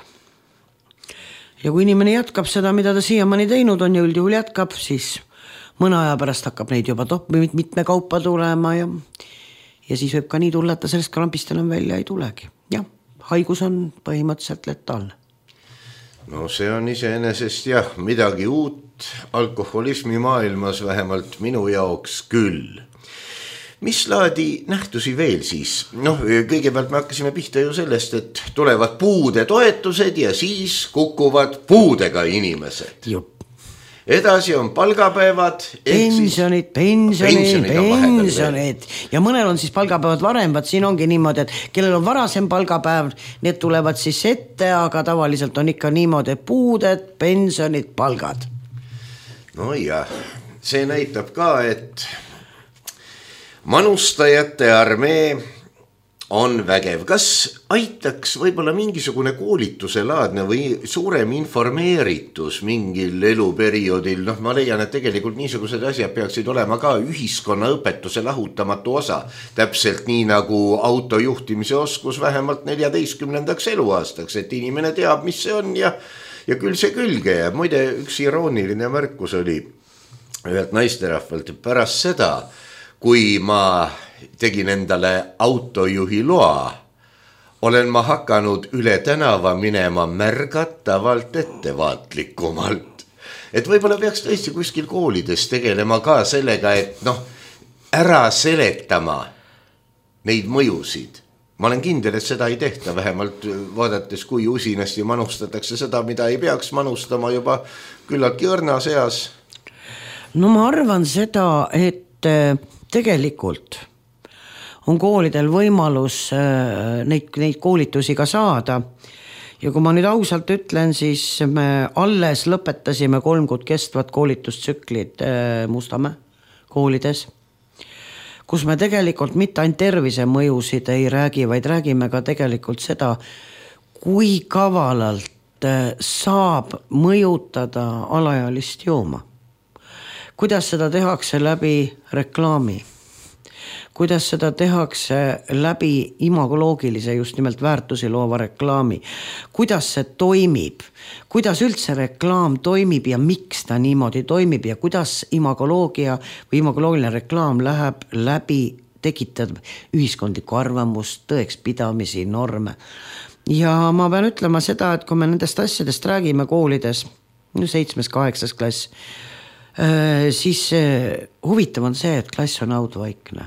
ja kui inimene jätkab seda, mida ta siiamaani teinud on ja üldjuhul jätkab, siis mõne aja pärast hakkab neid juba top, mitme kaupa tulema ja, ja siis võib ka nii tulla, et ta sellest krampist enam välja ei tulegi. Jah, haigus on põhimõtteliselt letaalne. No see on iseenesest jah, midagi uut alkoholismi maailmas, vähemalt minu jaoks küll. Mis laadi nähtusi veel siis? Noh, kõigepealt me hakkasime pihta ju sellest, et tulevad puude toetused ja siis kukuvad puudega inimesed. Jupp. Edasi on palgapäevad. Pensionid, pensionid, pensionid. Ja mõnel on siis palgapäevad varem, vaat siin ongi niimoodi, et kellel on varasem palgapäev, need tulevad siis ette, aga tavaliselt on ikka niimoodi, et puuded, pensionid, palgad. No jah, see näitab ka, et manustajate armee on vägev. Kas aitaks võib-olla mingisugune koolituse laadne või suurem informeeritus mingil eluperioodil? Noh, ma leian, et tegelikult niisugused asjad peaksid olema ka ühiskonnaõpetuse lahutamatu osa. Täpselt nii nagu autojuhtimise oskus vähemalt neljateistkümnendaks eluaastaks, et inimene teab, mis see on ja, ja küll see külge. Ja muide, üks irooniline märkus oli ühelt naisterahvalt, et pärast seda, kui ma tegin endale autojuhi loa, olen ma hakanud üle tänava minema märgatavalt ettevaatlikumalt. Et võib-olla peaks tõesti kuskil koolides tegelema ka sellega, et noh, ära seletama neid mõjusid. Ma olen kindel, et seda ei tehta, vähemalt vaadates, kui usinasti manustatakse seda, mida ei peaks manustama juba küllaltki õrnas eas. No ma arvan seda, et tegelikult on koolidel võimalus neid, neid koolitusi ka saada. Ja kui ma nüüd ausalt ütlen, siis me alles lõpetasime kolm kuud kestvad koolitustsüklid Mustamäe koolides, kus me tegelikult mitte ainult tervise mõjusid ei räägi, vaid räägime ka tegelikult seda, kui kavalalt saab mõjutada alaealist jooma. Kuidas seda tehakse läbi reklaami? Kuidas seda tehakse läbi imagoloogilise just nimelt väärtusi loova reklaami? Kuidas see toimib? Kuidas üldse reklaam toimib ja miks ta niimoodi toimib ja kuidas imagoloogia või imagoloogiline reklaam läheb läbi tekitab ühiskondlikku arvamust, tõekspidamisi, norme. Ja ma pean ütlema seda, et kui me nendest asjadest räägime koolides, seitsmes, kaheksas klass, siis huvitav on see, et klass on audvaikne.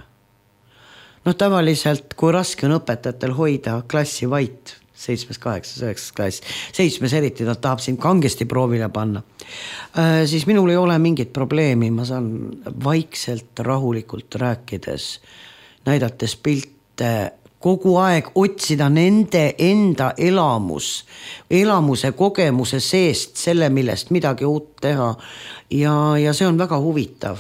No tavaliselt, kui raske on õpetajatel hoida klassi vait, seitsmes, kaheksas, üheksas klass, seitsmes eriti, nad tahab sind kangesti proovile panna, siis minul ei ole mingit probleemi, ma saan vaikselt, rahulikult rääkides, näidates pilte, kogu aeg otsida nende enda elamus, elamuse kogemuse seest, selle, millest midagi uut teha ja, ja see on väga huvitav.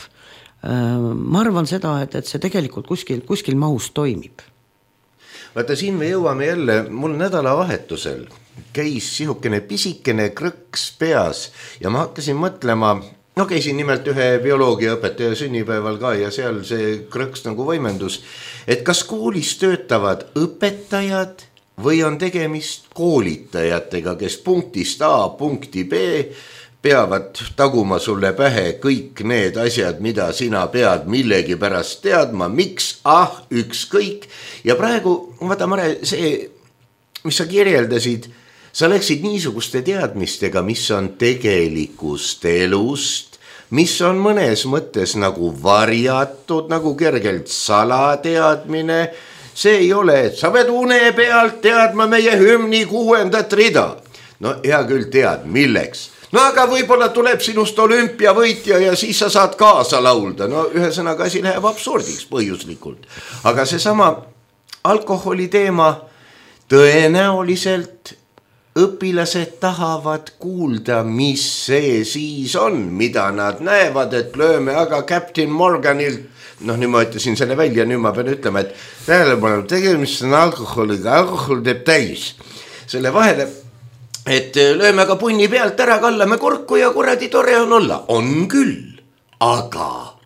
Ma arvan seda, et, et see tegelikult kuskil, kuskil mahus toimib. Vaata, siin me jõuame jälle, mul nädalavahetusel käis sihukene pisikene krõks peas ja ma hakkasin mõtlema, no käisin nimelt ühe bioloogiaõpetaja sünnipäeval ka ja seal see krõks nagu võimendus, et kas koolis töötavad õpetajad või on tegemist koolitajatega, kes punktist A punkti B peavad taguma sulle pähe kõik need asjad, mida sina pead millegi pärast teadma, miks, ah, ükskõik. Ja praegu, vaata Mare, see, mis sa kirjeldasid, sa läksid niisuguste teadmistega, mis on tegelikust elust, mis on mõnes mõttes nagu varjatud, nagu kergelt salateadmine. See ei ole, et sa pead une pealt teadma meie hümni kuuendat rida. No hea küll tead, milleks. No aga võib-olla tuleb sinust olümpiavõitja ja siis sa saad kaasa laulda. No ühesõnaga asi läheb absurdiks põhjuslikult. Aga see sama alkoholi teema tõenäoliselt õpilased tahavad kuulda, mis see siis on, mida nad näevad, et lööme aga Captain Morganilt. Noh, nüüd ma ütlesin selle välja, nüüd ma pean ütlema, et tähelepanu, tegemist on alkoholiga, alkohol teeb täis. Selle vahele, et lööme aga punni pealt ära, kallame korku ja kuradi tore on olla. On küll, aga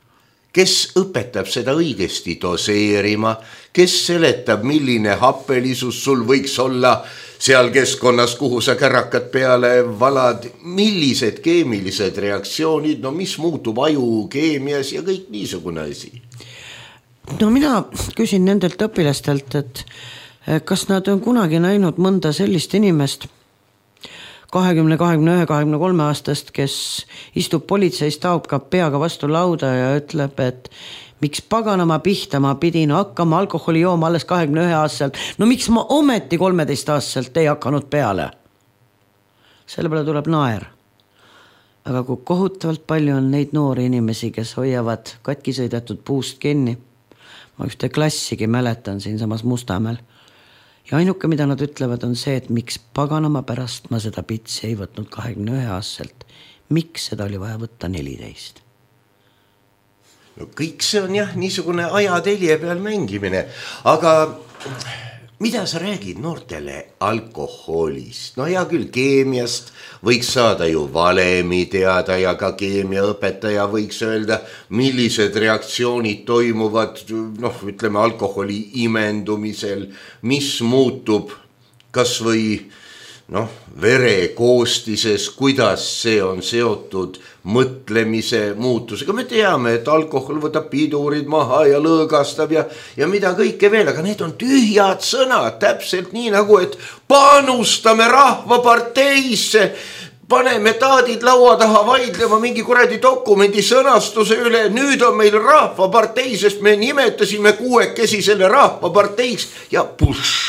kes õpetab seda õigesti doseerima, kes seletab, milline happelisus sul võiks olla seal keskkonnas, kuhu sa kärrakad peale valad, millised keemilised reaktsioonid, no mis muutub aju keemias ja kõik niisugune asi. No mina küsin nendelt õpilastelt, et kas nad on kunagi näinud mõnda sellist inimest, kahekümne, kahekümne ühe, kahekümne kolme aastast, kes istub politseis, taobkab peaga vastu lauda ja ütleb, et miks paganama pihta ma pidin hakkama alkoholi jooma alles kahekümne ühe aastaselt. No miks ma ometi kolmeteist aastaselt ei hakanud peale? Selle peale tuleb naer. Aga kui kohutavalt palju on neid noori inimesi, kes hoiavad katkisõidetud puust kinni. Ma ühte klassigi mäletan siin samas Mustamäel. Ja ainuke, mida nad ütlevad, on see, et miks paganama pärast ma seda pitsi ei võtnud kahekümne ühe aastaselt. Miks seda oli vaja võtta neliteist? No kõik see on jah, niisugune ajatelje peal mängimine. Aga mida sa räägid noortele alkoholist? No hea küll, keemiast võiks saada ju valemi teada ja ka keemiaõpetaja võiks öelda, millised reaktsioonid toimuvad, noh, ütleme alkoholi imendumisel, mis muutub kas või noh, vere koostises, kuidas see on seotud mõtlemise muutusega. Me teame, et alkohol võtab pidurid maha ja lõõgastab ja, ja mida kõike veel, aga need on tühjad sõnad, täpselt nii nagu, et panustame rahvaparteisse, paneme taadid laua taha vaidlema mingi kuradi dokumendi sõnastuse üle, nüüd on meil rahvapartei, sest me nimetasime kuuekesi selle rahvaparteiks ja push.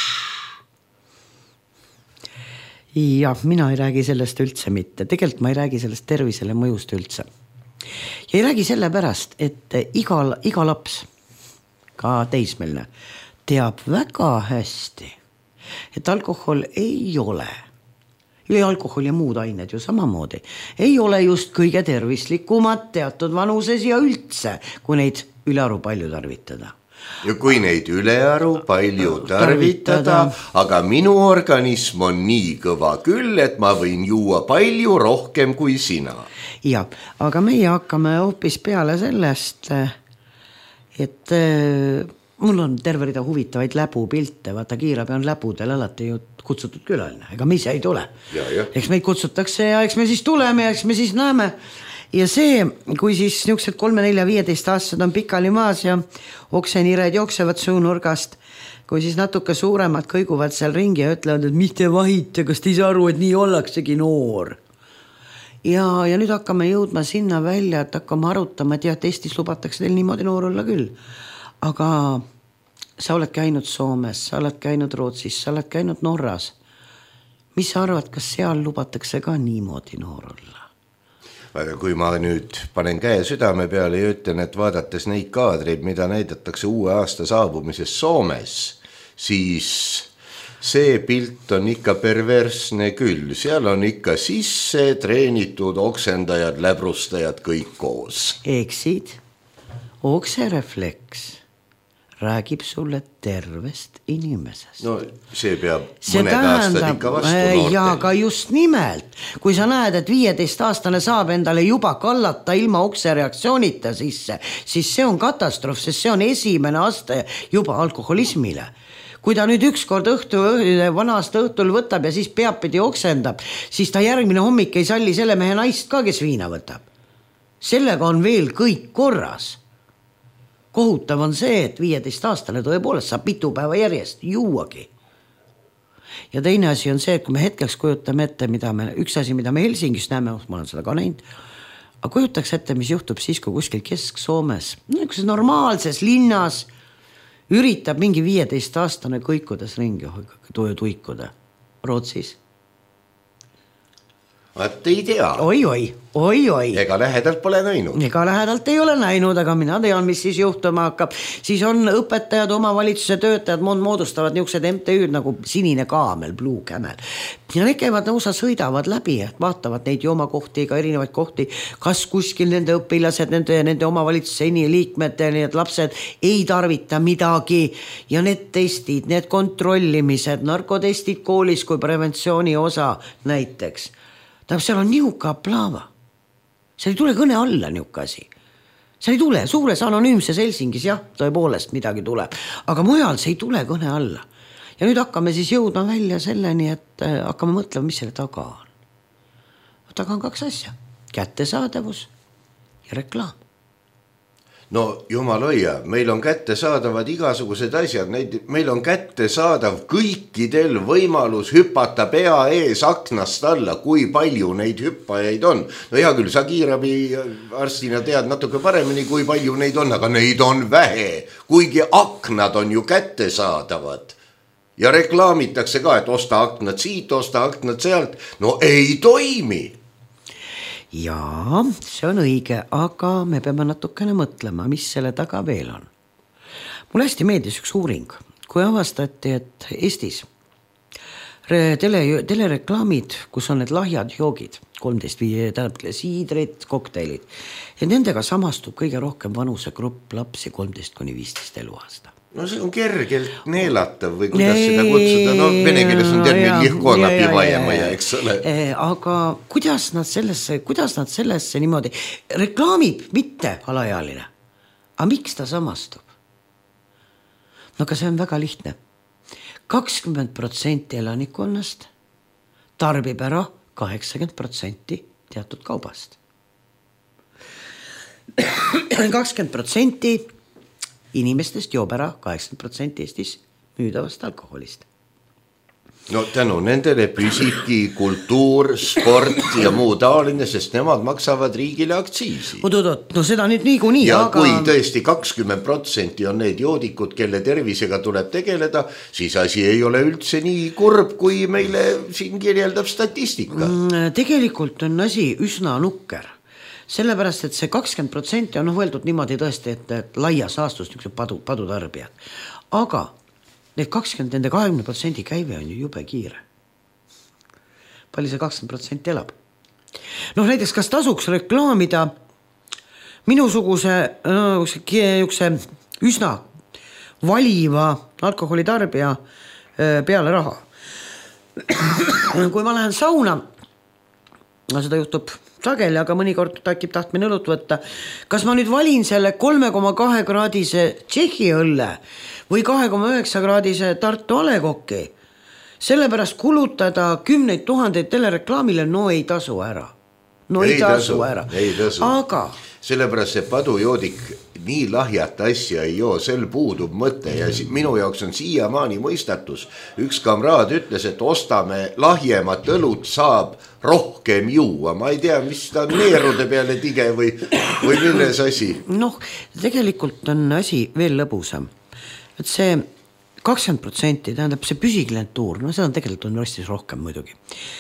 Ja mina ei räägi sellest üldse mitte. Tegelikult ma ei räägi sellest tervisele mõjust üldse. Ja ei räägi selle pärast, et iga, iga laps, ka teismeline, teab väga hästi, et alkohol ei ole, ja alkohol ja muud ained ju samamoodi, ei ole just kõige tervislikumad teatud vanuses ja üldse, kui neid ülearu palju tarvitada. Ja kui neid ülearu palju tarvitada, aga minu organism on nii kõva küll, et ma võin juua palju rohkem kui sina. Ja, aga meie hakkame hoopis peale sellest, et mul on terve rida huvitavaid läbupilte, vaata Kiirabi on läbudel alati ju kutsutud külaline, ega me ise ei tule. Ja, ja. Eks meid kutsutakse ja eks me siis tuleme ja eks me siis näeme. Ja see, kui siis niisugused kolme, nelja, viieteist aastased on pikali maas ja oksenired jooksevad suunurgast, kui siis natuke suuremad kõiguvad seal ringi ja ütlevad, et mitte vahite, kas te ei saa aru, et nii ollaksegi noor. Ja, ja nüüd hakkame jõudma sinna välja, et hakkame arutama, et jah, et Eestis lubatakse teil niimoodi noor olla küll. Aga sa oled käinud Soomes, sa oled käinud Rootsis, sa oled käinud Norras. Mis sa arvad, kas seal lubatakse ka niimoodi noor olla? Aga kui ma nüüd panen käe südame peale ja ütlen, et vaadates neid kaadreid, mida näidatakse uue aasta saabumises Soomes, siis see pilt on ikka perversne küll. Seal on ikka sisse treenitud oksendajad, läbrustajad kõik koos. Eksid, okserefleks räägib sulle tervest inimesest. No see peab see mõned tähendab, aastad ikka vastu noortel. Ja ka just nimelt, kui sa näed, et viieteist aastane saab endale juba kallata ilma oksereaktsioonita sisse, siis see on katastroof, sest see on esimene aste juba alkoholismile. Kui ta nüüd ükskord õhtu, vana aasta õhtul võtab ja siis peapidi oksendab, siis ta järgmine hommik ei salli selle mehe naist ka, kes viina võtab. Sellega on veel kõik korras. Kohutav on see, et viieteist aastane tõepoolest saab mitu päeva järjest juuagi. Ja teine asi on see, et kui me hetkeks kujutame ette, mida me, üks asi, mida me Helsingis näeme, ma olen seda ka näinud, aga kujutaks ette, mis juhtub siis, kui kuskil Kesk-Soomes, niisuguses normaalses linnas üritab mingi viieteist aastane kõikudes ringi tuikuda Rootsis. Vaat ei tea. Oi, oi, oi, oi. Ega lähedalt pole näinud. Ega lähedalt ei ole näinud, aga mina tean, mis siis juhtuma hakkab. Siis on õpetajad, omavalitsuse töötajad, moodustavad niisugused M T Ü'd nagu Sinine Kaamel, Blue Camel. Ja need käivad nõusa sõidavad läbi, et vaatavad neid ju oma kohti, ka erinevaid kohti, kas kuskil nende õpilased, nende, nende omavalitsuse liikmed, need lapsed ei tarvita midagi ja need testid, need kontrollimised, narkotestid koolis kui preventsiooni osa näiteks. Tähendab, seal on niuka plaava. Seal ei tule kõne alla niuka asi. see ei tule, suures anonüümses Helsingis jah, tõepoolest midagi tuleb, aga mujal see ei tule kõne alla. Ja nüüd hakkame siis jõudma välja selleni, et hakkame mõtlema, mis selle taga on. Taga on kaks asja, kättesaadavus ja reklaam. No jumal hoia, meil on kättesaadavad igasugused asjad, neid, meil on kättesaadav kõikidel võimalus hüpata pea ees aknast alla, kui palju neid hüppajaid on. No hea küll, sa kiirabi arstina tead natuke paremini, kui palju neid on, aga neid on vähe, kuigi aknad on ju kättesaadavad. Ja reklaamitakse ka, et osta aknad siit, osta aknad sealt, no ei toimi. Jaa, see on õige, aga me peame natukene mõtlema, mis selle taga veel on. Mulle hästi meeldis üks uuring, kui avastati, et Eestis tele, telereklaamid, kus on need lahjad joogid, kolmteist viie, tähendab siidrid, kokteilid, ja nendega samastub kõige rohkem vanusegrupp lapsi kolmteist kuni viisteist eluaasta. No see on kergelt neelatav või kuidas nee, seda kutsuda, no vene keeles on termin lihko napi vaiemaja, eks ole. Aga kuidas nad sellesse, kuidas nad sellesse niimoodi reklaamib mitte alaealine, aga miks ta samastub? No aga see on väga lihtne. kakskümmend protsenti elanikkonnast tarbib ära kaheksakümmend protsenti teatud kaubast. kakskümmend protsenti inimestest joob ära kaheksakümmend protsenti Eestis müüdavast alkoholist. No tänu nendele püsibki kultuur, sport ja muu taoline, sest nemad maksavad riigile aktsiisi. Oot, oot, no seda nüüd niikuinii. Ja aga... kui tõesti kakskümmend protsenti on need joodikud, kelle tervisega tuleb tegeleda, siis asi ei ole üldse nii kurb, kui meile siin kirjeldab statistika. Tegelikult on asi üsna nukker. Sellepärast, et see kakskümmend protsenti on võeldud niimoodi tõesti, et, et laias aastus niisugused padu, padutarbijad. Aga need kakskümmend, nende kahekümne protsendi käive on ju jube kiire. Palju see kakskümmend protsenti elab? Noh, näiteks kas tasuks reklaamida minusuguse no, jukse, üsna valiva alkoholitarbija peale raha. Kui ma lähen sauna, seda juhtub sageli, aga mõnikord takib tahtmine õlut võtta. Kas ma nüüd valin selle kolme koma kaks kraadise Tšehhi õlle või kahe koma üheksa kraadise Tartu Alekoki? Sellepärast kulutada kümneid tuhandeid telereklaamile, no ei tasu ära. No ei, ei tasu, tasu ära. Ei tasu. Aga... Sellepärast see padujoodik nii lahjat asja ei joo, sel puudub mõte ja minu jaoks on siiamaani mõistatus. Üks kamraad ütles, et ostame lahjemat õlut, saab rohkem juua. Ma ei tea, mis ta neerude peale tige või, või milles asi. Noh, tegelikult on asi veel lõbusam. Et see kakskümmend protsenti, tähendab see püsiklientuur, no seda on tegelikult on Eestis rohkem muidugi.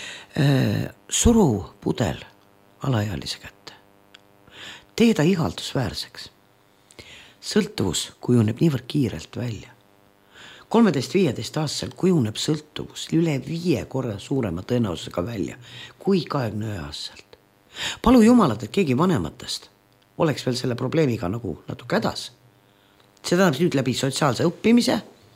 Suru pudel alaealise kätte. Tee ta ihaldusväärseks. Sõltuvus kujuneb niivõrd kiirelt välja. kolmeteist viieteist aastasel kujuneb sõltuvus üle viie korra suurema tõenäosusega välja kui kahekümne ühe aastaselt. Palu jumalat, et keegi vanematest oleks veel selle probleemiga nagu natuke hädas. See tähendab nüüd läbi sotsiaalse õppimise.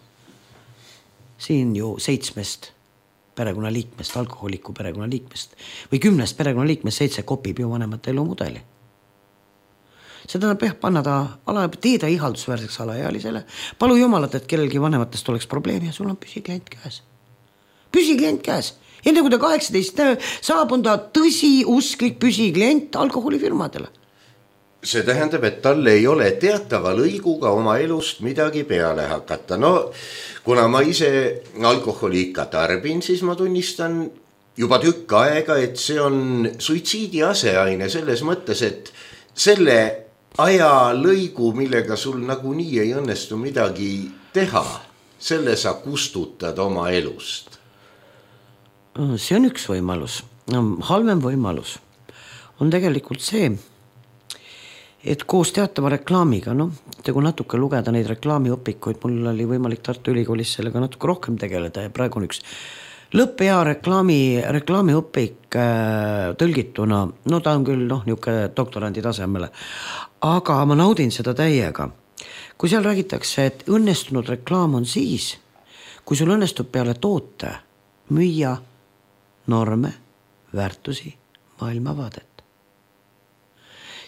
Siin ju seitsmest perekonna liikmest, alkoholiku perekonna liikmest või kümnest perekonna liikmest seitse kopib ju vanemate elumudeli. Seda peab panna ta ala, teeda ihaldusväärseks alaealisele. Palu jumalat, et kellelgi vanematest oleks probleemi ja sul on püsiklient käes. Püsiklient käes. Enne kui ta kaheksateist saab, on ta tõsi usklik püsiklient alkoholifirmadele. See tähendab, et tal ei ole teatava lõiguga oma elust midagi peale hakata. No, kuna ma ise alkoholi ikka tarbin, siis ma tunnistan juba tükk aega, et see on suitsiidi aseaine selles mõttes, et selle aja lõigu, millega sul nagu nii ei õnnestu midagi teha, selle sa kustutad oma elust. See on üks võimalus. Halvem võimalus on tegelikult see, et koos teatava reklaamiga, no, kui natuke lugeda neid reklaamiõpikuid, mul oli võimalik Tartu Ülikoolis sellega natuke rohkem tegeleda ja praegu on üks lõppea reklaami, reklaamiõpik äh, tõlgituna, no ta on küll noh, niuke doktorandi tasemele, aga ma naudin seda täiega. Kui seal räägitakse, et õnnestunud reklaam on siis, kui sul õnnestub peale toote müüa norme, väärtusi, maailmavaadet.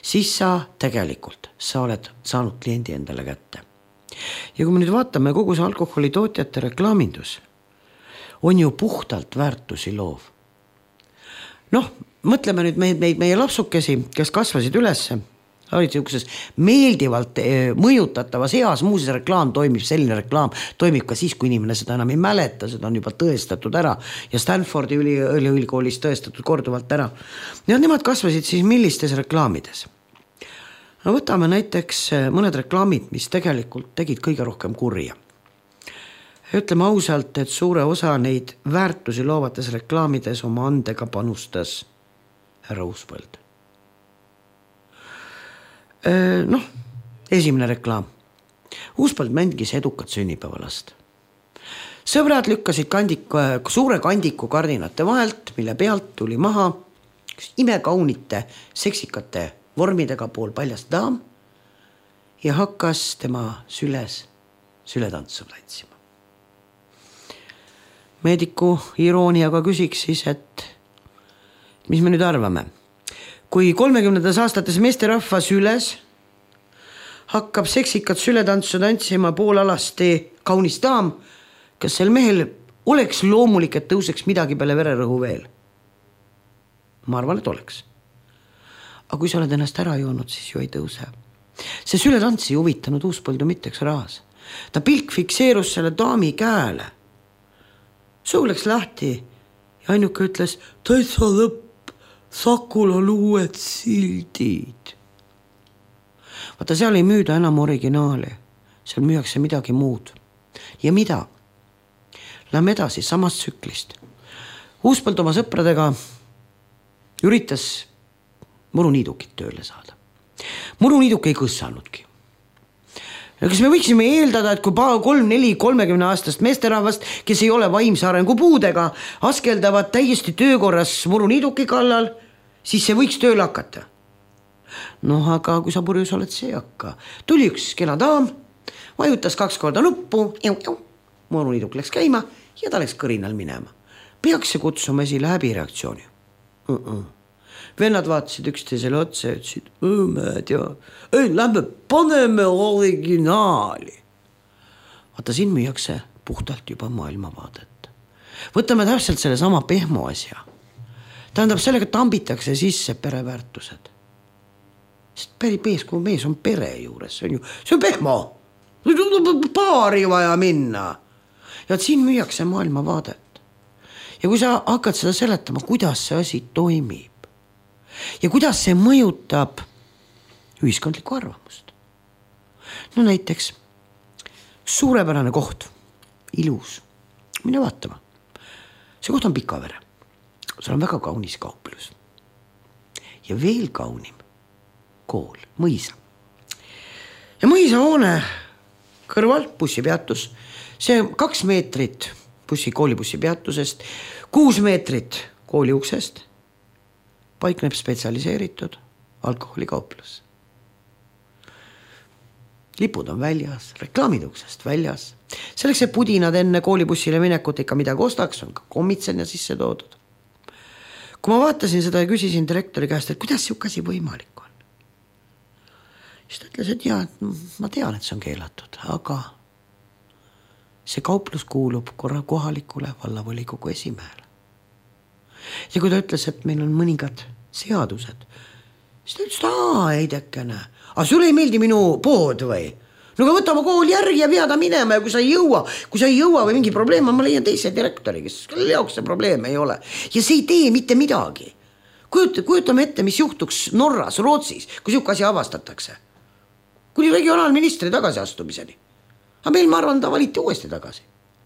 siis sa tegelikult, sa oled saanud kliendi endale kätte. Ja kui me nüüd vaatame, kogu see alkoholitootjate reklaamindus on ju puhtalt väärtusi loov. Noh, mõtleme nüüd meid, meid meie lapsukesi, kes kasvasid ülesse, olid niisuguses meeldivalt mõjutatavas eas, muuseas reklaam toimib, selline reklaam toimib ka siis, kui inimene seda enam ei mäleta, seda on juba tõestatud ära ja Stanfordi üli, ülikoolis tõestatud korduvalt ära. Ja nemad kasvasid siis millistes reklaamides. No võtame näiteks mõned reklaamid, mis tegelikult tegid kõige rohkem kurja. Ütleme ausalt, et suure osa neid väärtusi loovates reklaamides oma andega panustas härra Uuspõld. Noh, esimene reklaam. Uuspõld mängis edukat sünnipäevalast. Sõbrad lükkasid kandiku, suure kandiku kardinate vahelt, mille pealt tuli maha imekaunite seksikate vormidega pool paljast daam ja hakkas tema süles sületantsu tantsima. Meediku irooniaga küsiks siis, et mis me nüüd arvame? Kui kolmekümnendas aastates meesterahva süles hakkab seksikat sületantsu tantsima poolalasti kaunis daam, kas sel mehel oleks loomulik, et tõuseks midagi peale vererõhu veel? Ma arvan, et oleks. Aga kui sa oled ennast ära joonud, siis ju ei tõuse. See sületants ei huvitanud Uuspõldu mitteks rahas. Ta pilk fikseerus selle daami käele. Suu läks lahti ja ainuke ütles, täitsa lõpp. Sakul on uued sildid. Vaata, seal ei müüda enam originaali. Seal müüakse midagi muud. Ja mida? Lähme edasi samast tsüklist. Uuspõld oma sõpradega üritas muruniidukit tööle saada. Muruniiduk ei kõssanudki. Ja kas me võiksime eeldada, et kui kolm neli kolmekümne aastast meesterahvast, kes ei ole vaimse arengu puudega, askeldavad täiesti töökorras muruniiduki kallal, siis see võiks tööle hakata. Noh, aga kui sa purjus oled, see hakka. Tuli üks kena daam, vajutas kaks korda nuppu, muruniiduk läks käima ja ta läks kõrinal minema. Peaks see kutsuma esile häbireaktsiooni? Uh-uh. Vennad vaatasid üksteisele otsa ja ütlesid, õmmed ja ei, lähme paneme originaali. Vaata, siin müüakse puhtalt juba maailmavaadet. Võtame täpselt selle sama pehmo asja. Tähendab, sellega tambitakse sisse pereväärtused. Sest mees, kui mees on pere juures, see on ju, see on pehmo. Paari vaja minna. Ja siin müüakse maailmavaadet. Ja kui sa hakkad seda seletama, kuidas see asi toimib, ja kuidas see mõjutab ühiskondlikku arvamust. No näiteks suurepärane koht, ilus, mine vaatama. See koht on Pikavere, seal on väga kaunis kauplus ja veel kaunim kool, mõisa. Ja mõisa hoone kõrval bussipeatus, see kaks meetrit bussi, koolibussi peatusest, kuus meetrit kooli uksest paikneb spetsialiseeritud alkoholikauplus. Lipud on väljas, reklaamid uksest väljas. Selleks, et pudinad enne koolibussile minekut ikka midagi ostaks, on ka kommitsena sisse toodud. Kui ma vaatasin seda ja küsisin direktori käest, et kuidas see asi võimalik on, siis ta ütles, et jah, ma tean, et see on keelatud, aga see kauplus kuulub korra kohalikule vallavolikogu esimehele. Ja kui ta ütles, et meil on mõningad seadused, siis ta ütles, aa, eidekene, aga sulle ei meeldi minu pood või? No aga võtame kooli järgi ja veada minema ja kui sa ei jõua, kui sa ei jõua või mingi probleem, ma leian teise direktori, kes jaoks see probleem ei ole. Ja see ei tee mitte midagi. Kujut, kujutame ette, mis juhtuks Norras, Rootsis, kui siuke asi avastatakse. Kuni regionaalministri tagasi astumiseni. Aga meil, ma arvan, ta valiti uuesti tagasi.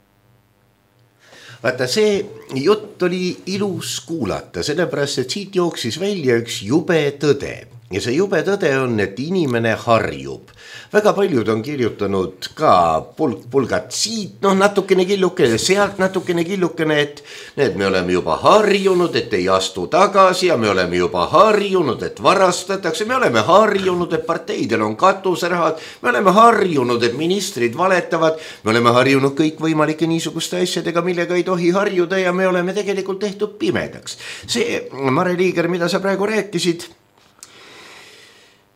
Vaata, see jutt oli ilus kuulata, sellepärast, et siit jooksis välja üks jube tõde. Ja see jube tõde on, et inimene harjub. Väga paljud on kirjutanud ka pulk, pulgat siit, noh natukene killukene, sealt natukene killukene, et need me oleme juba harjunud, et ei astu tagasi ja me oleme juba harjunud, et varastatakse, me oleme harjunud, et parteidel on katuserahad, me oleme harjunud, et ministrid valetavad, me oleme harjunud kõik võimalike niisuguste asjadega, millega ei tohi harjuda ja me oleme tegelikult tehtud pimedaks. See, Mare Liiger, mida sa praegu rääkisid,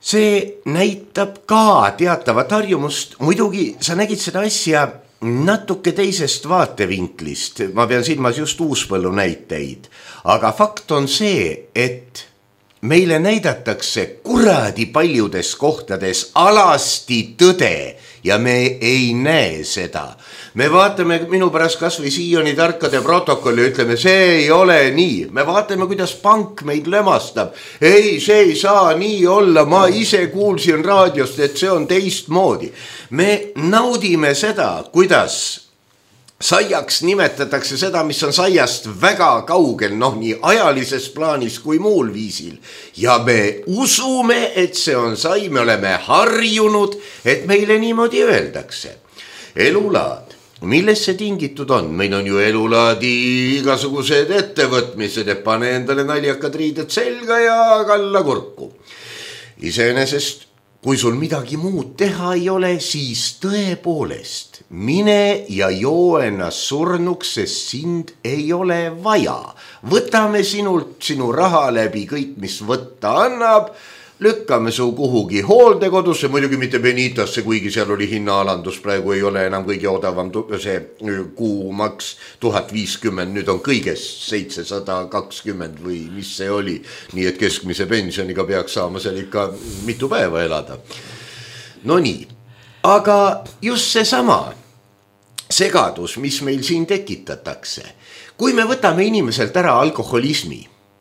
see näitab ka teatavat harjumust, muidugi sa nägid seda asja natuke teisest vaatevinklist, ma pean silmas just Uuspõllu näiteid, aga fakt on see, et meile näidatakse kuradi paljudes kohtades alasti tõde ja me ei näe seda. Me vaatame minu pärast kas või Sioni tarkade protokolli ja ütleme, see ei ole nii. Me vaatame, kuidas pank meid lömastab. Ei, see ei saa nii olla, ma ise kuulsin raadiost, et see on teistmoodi. Me naudime seda, kuidas saiaks nimetatakse seda, mis on saiast väga kaugel, noh nii ajalises plaanis kui muul viisil. Ja me usume, et see on sai, me oleme harjunud, et meile niimoodi öeldakse. Elulaad, milles see tingitud on? Meil on ju elulaadi igasugused ettevõtmised, et pane endale naljakad riided selga ja kalla kurku. Iseenesest, kui sul midagi muud teha ei ole, siis tõepoolest mine ja joo ennast surnuks, sest sind ei ole vaja. Võtame sinult sinu raha läbi kõik, mis võtta annab, lükkame su kuhugi hooldekodusse, muidugi mitte Benitasse, kuigi seal oli hinnaalandus, praegu ei ole enam kõige odavam see kuumaks tuhat viiskümmend, nüüd on kõigest seitsesada kakskümmend või mis see oli, nii et keskmise pensioniga peaks saama seal ikka mitu päeva elada. No nii, aga just see sama segadus, mis meil siin tekitatakse, kui me võtame inimeselt ära alkoholismi,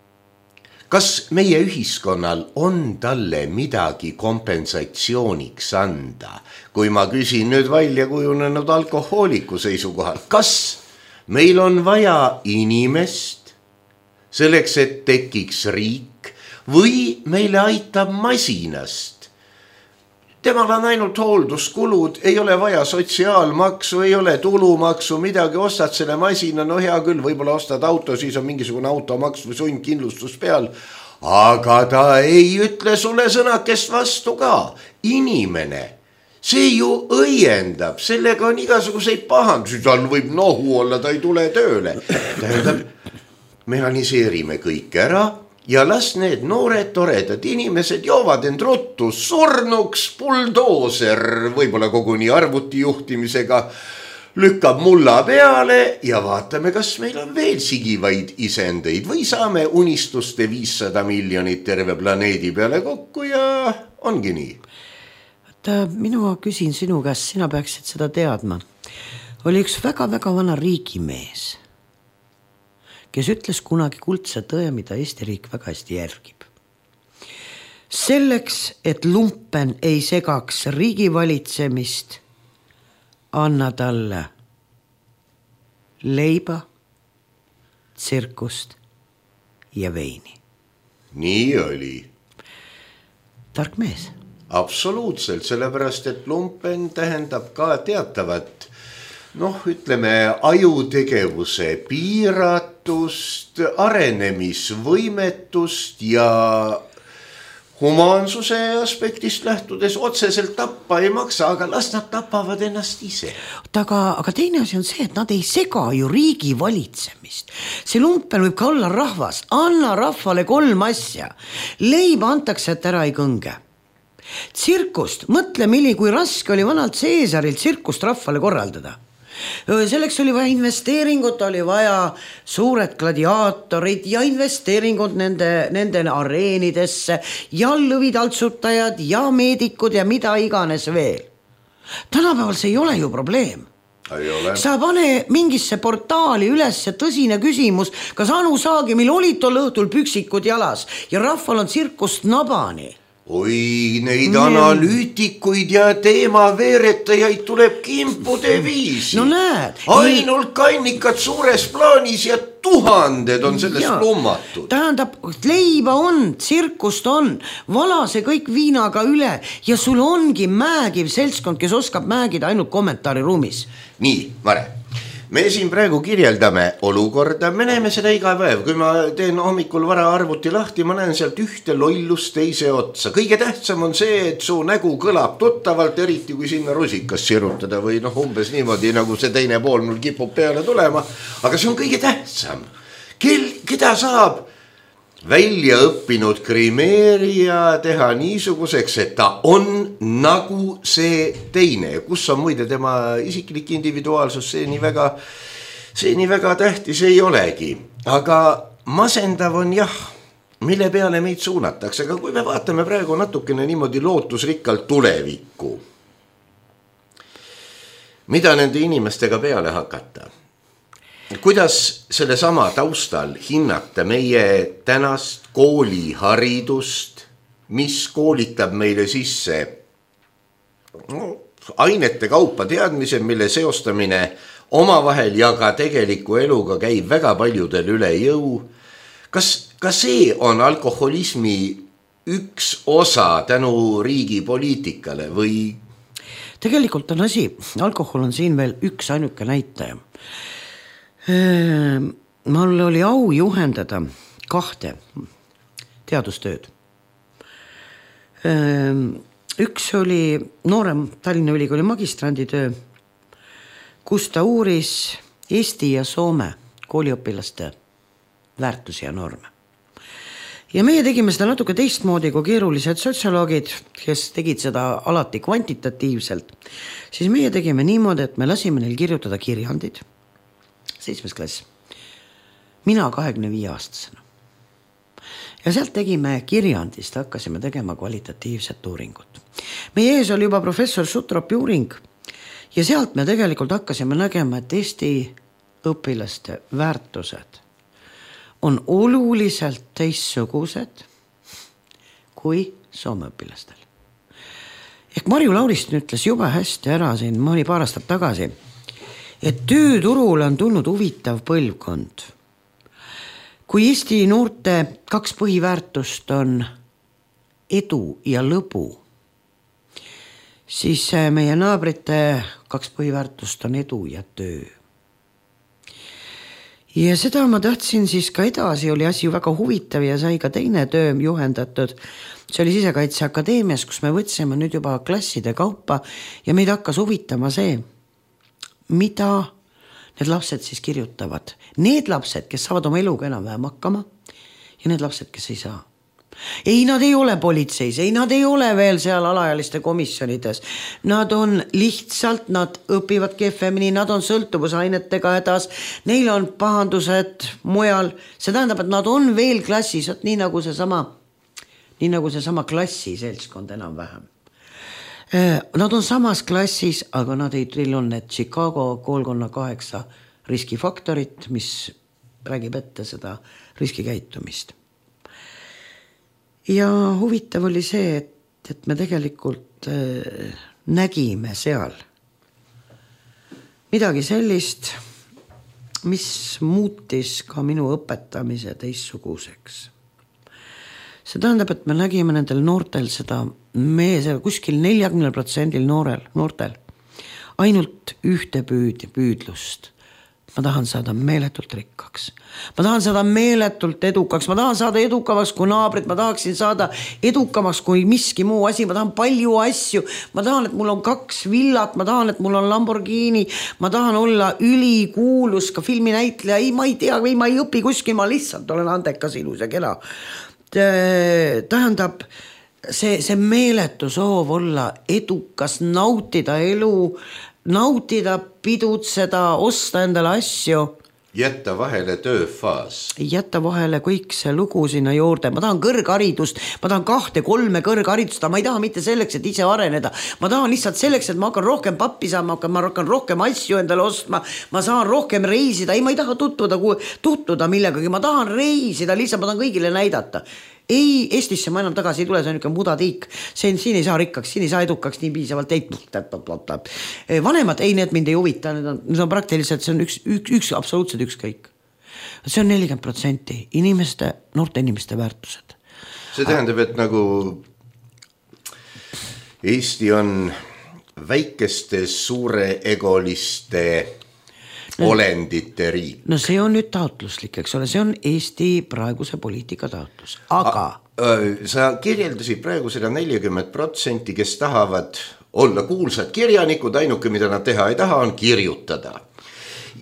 kas meie ühiskonnal on talle midagi kompensatsiooniks anda? Kui ma küsin nüüd välja kujunenud alkohooliku seisukohal, kas meil on vaja inimest selleks, et tekiks riik või meile aitab masinast? Temal on ainult hoolduskulud, ei ole vaja sotsiaalmaksu, ei ole tulumaksu, midagi ostad selle masina, no hea küll, võib-olla ostad auto, siis on mingisugune automaks või sundkindlustus peal, aga ta ei ütle sulle sõnakest vastu ka. Inimene, see ju õiendab, sellega on igasuguseid pahandusi, tal võib nohu olla, ta ei tule tööle. Tähendab, mehaniseerime kõik ära, ja las need noored toredad inimesed joovad end ruttu surnuks, buldooser, võib-olla koguni arvuti juhtimisega, lükkab mulla peale ja vaatame, kas meil on veel sigivaid isendeid või saame unistuste viissada miljonit terve planeedi peale kokku ja ongi nii. Vaata, minu küsin sinu käest, sina peaksid seda teadma. Oli üks väga-väga vana riigimees, kes ütles kunagi kuldse tõe, mida Eesti riik väga hästi järgib. Selleks, et lumpen ei segaks riigivalitsemist, anna talle leiba, tsirkust ja veini. Nii oli. Tark mees. Absoluutselt, sellepärast, et lumpen tähendab ka teatavat, noh, ütleme, ajutegevuse piiratust, arenemisvõimetust ja humaansuse aspektist lähtudes otseselt tappa ei maksa, aga las nad tapavad ennast ise. Aga, aga teine asi on see, et nad ei sega ju riigi valitsemist. See lumpen võib ka olla rahvas, anna rahvale kolm asja. Leiba antakse, et ära ei kõnge. Tsirkust, mõtle milli, kui raske oli vanalt Seesaril tsirkust rahvale korraldada. Selleks oli vaja investeeringut, oli vaja suured gladiaatorid ja investeeringud nende, nende areenidesse ja lõvitaltsutajad ja meedikud ja mida iganes veel. Tänapäeval see ei ole ju probleem. Ei ole. Sa pane mingisse portaali üles tõsine küsimus, kas Anu Saagimil olid tol õhtul püksikud jalas ja rahval on tsirkust nabani. Oi, neid analüütikuid ja teemaveeretajaid tuleb kimpude viisi. No näed. Ainult kannikad suures plaanis ja tuhanded on sellest ja lummatud. Tähendab, leiba on, tsirkust on, vala see kõik viinaga üle ja sul ongi määgiv seltskond, kes oskab määgida ainult kommentaari ruumis. Nii, Mare. Me siin praegu kirjeldame olukorda, me näeme seda iga päev, kui ma teen hommikul vara arvuti lahti, ma näen sealt ühte lollust teise otsa. Kõige tähtsam on see, et su nägu kõlab tuttavalt, eriti kui sinna rusikas sirutada või noh, umbes niimoodi, nagu see teine pool mul kipub peale tulema, aga see on kõige tähtsam. Kel, keda saab välja õppinud grimeerija teha niisuguseks, et ta on nagu see teine, kus on muide tema isiklik individuaalsus, see nii väga, see nii väga tähtis ei olegi, aga masendav on jah, mille peale meid suunatakse, aga kui me vaatame praegu natukene niimoodi lootusrikkalt tulevikku, mida nende inimestega peale hakata? Kuidas selle sama taustal hinnata meie tänast kooliharidust, mis koolitab meile sisse no, ainete kaupa teadmise, mille seostamine omavahel ja ka tegeliku eluga käib väga paljudel üle jõu. Kas, ka see on alkoholismi üks osa tänu riigi poliitikale või? Tegelikult on asi, alkohol on siin veel üks ainuke näitaja. Mul oli au juhendada kahte teadustööd. Üks oli noorem Tallinna Ülikooli magistranditöö, kus ta uuris Eesti ja Soome kooliõpilaste väärtusi ja norme. Ja meie tegime seda natuke teistmoodi kui keerulised sotsioloogid, kes tegid seda alati kvantitatiivselt. Siis meie tegime niimoodi, et me lasime neil kirjutada kirjandid. Seitsmes klass. Mina kahekümne viie aastasena. Ja sealt tegime kirjandist, hakkasime tegema kvalitatiivset uuringut. Meie ees oli juba professor Sutropi uuring ja sealt me tegelikult hakkasime nägema, et Eesti õpilaste väärtused on oluliselt teistsugused kui Soome õpilastel. Ehk Marju Lauristin ütles juba hästi ära siin mõni paar aastat tagasi, et tööturul on tulnud huvitav põlvkond. Kui Eesti noorte kaks põhiväärtust on edu ja lõbu, siis meie naabrite kaks põhiväärtust on edu ja töö. Ja seda ma tahtsin siis ka edasi, oli asi väga huvitav ja sai ka teine töö juhendatud. See oli Sisekaitseakadeemias, kus me võtsime nüüd juba klasside kaupa ja meid hakkas huvitama see, mida need lapsed siis kirjutavad. Need lapsed, kes saavad oma eluga enam vähem hakkama ja need lapsed, kes ei saa. Ei, nad ei ole politseis, ei, nad ei ole veel seal alaealiste komisjonides. Nad on lihtsalt, nad õpivad kehvemini, nad on sõltuvusainetega hädas, neil on pahandused mujal. See tähendab, et nad on veel klassis, nii nagu see sama, nii nagu see sama klassi seltskond enam vähem. Nad on samas klassis, aga nad ei, teil on need Chicago koolkonna kaheksa riskifaktorit, mis räägib ette seda riskikäitumist. Ja huvitav oli see, et, et me tegelikult äh, nägime seal midagi sellist, mis muutis ka minu õpetamise teistsuguseks. See tähendab, et me nägime nendel noortel seda, me kuskil neljakümne protsendil noorel, noortel ainult ühte püüd, püüdlust. Ma tahan saada meeletult rikkaks. Ma tahan saada meeletult edukaks. Ma tahan saada edukamaks kui naabrid. Ma tahaksin saada edukamaks kui miski muu asi. Ma tahan palju asju. Ma tahan, et mul on kaks villat. Ma tahan, et mul on Lamborghini. Ma tahan olla ülikuulus ka filminäitleja. Ei, ma ei tea, või ma ei õpi kuskil. Ma lihtsalt olen andekas, ilus ja kena. Tähendab, see, see meeletu soov olla edukas, nautida elu, nautida, pidutseda, osta endale asju. Jätta vahele tööfaas. Jätta vahele kõik see lugu sinna juurde. Ma tahan kõrgharidust, ma tahan kahte, kolme kõrgharidust, ma ei taha mitte selleks, et ise areneda. Ma tahan lihtsalt selleks, et ma hakkan rohkem pappi saama, ma hakkan rohkem asju endale ostma, ma saan rohkem reisida. Ei, ma ei taha tutvuda, tutvuda millegagi, ma tahan reisida, lihtsalt ma tahan kõigile näidata. Ei, Eestisse ma enam tagasi ei tule, see on ikka mudatiik. Siin, siin ei saa rikkaks, siin ei saa edukaks nii piisavalt. Ei, vanemad, ei, need mind ei huvita. Need on, need on praktiliselt, see on üks, üks, üks absoluutselt ükskõik. See on nelikümmend protsenti inimeste, noorte inimeste väärtused. See tähendab, et nagu Eesti on väikeste suure egoliste olendite riik. No see on nüüd taotluslik, eks ole, see on Eesti praeguse poliitika taotlus, aga A, sa kirjeldasid praegu seda nelikümmend protsenti, kes tahavad olla kuulsad kirjanikud, ainuke, mida nad teha ei taha, on kirjutada.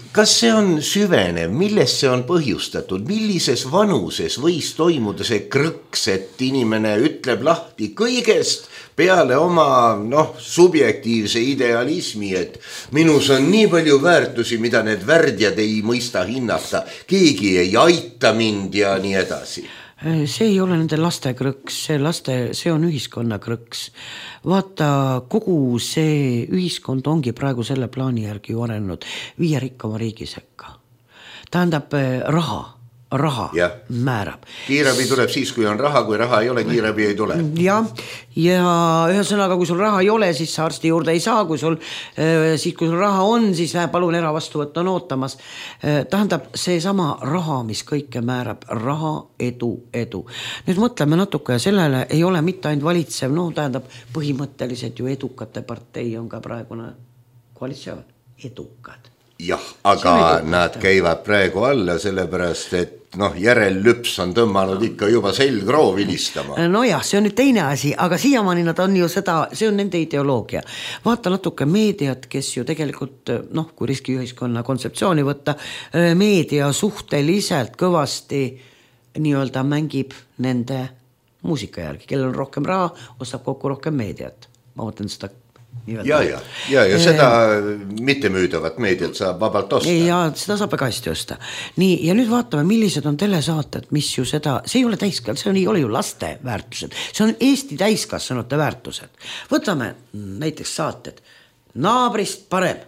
kas see on süvenev, millest see on põhjustatud, millises vanuses võis toimuda see krõks, et inimene ütleb lahti kõigest peale oma noh, subjektiivse idealismi, et minus on nii palju väärtusi, mida need värdjad ei mõista hinnata, keegi ei aita mind ja nii edasi. See ei ole nende laste krõks, see, laste, see on ühiskonna krõks. Vaata, kogu see ühiskond ongi praegu selle plaani järgi ju arenenud viie rikkama riigi sekka. Tähendab raha, raha ja. määrab. Kiirabi tuleb siis, kui on raha, kui raha ei ole, kiirabi ei tule. Ja, ja ühesõnaga, kui sul raha ei ole, siis sa arsti juurde ei saa, kui sul, siis kui sul raha on, siis palun eravastuvõtt on ootamas. Tähendab, see sama raha, mis kõike määrab, raha, edu, edu. Nüüd mõtleme natuke ja sellele ei ole mitte ainult valitsev, no tähendab, põhimõtteliselt ju edukate partei on ka praegune koalitsioon, edukad. Jah, aga nad käivad praegu alla sellepärast, et noh, järellüps on tõmmanud ikka juba selgroo vilistama. No jah, see on nüüd teine asi, aga siiamaani nad on ju seda, see on nende ideoloogia. Vaata natuke meediat, kes ju tegelikult, noh, kui riskiühiskonna kontseptsiooni võtta, meedia suhteliselt kõvasti nii-öelda mängib nende muusika järgi, kellel on rohkem raha, ostab kokku rohkem meediat. Ma mõtlen seda ja, ja, ja, ja seda mittemüüdavat meediat saab vabalt osta. Ja seda saab väga hästi osta. Nii, ja nüüd vaatame, millised on telesaated, mis ju seda, see ei ole täiskal, see ei ole ju laste väärtused, see on Eesti täiskasvanute väärtused. Võtame näiteks saated Naabrist parem.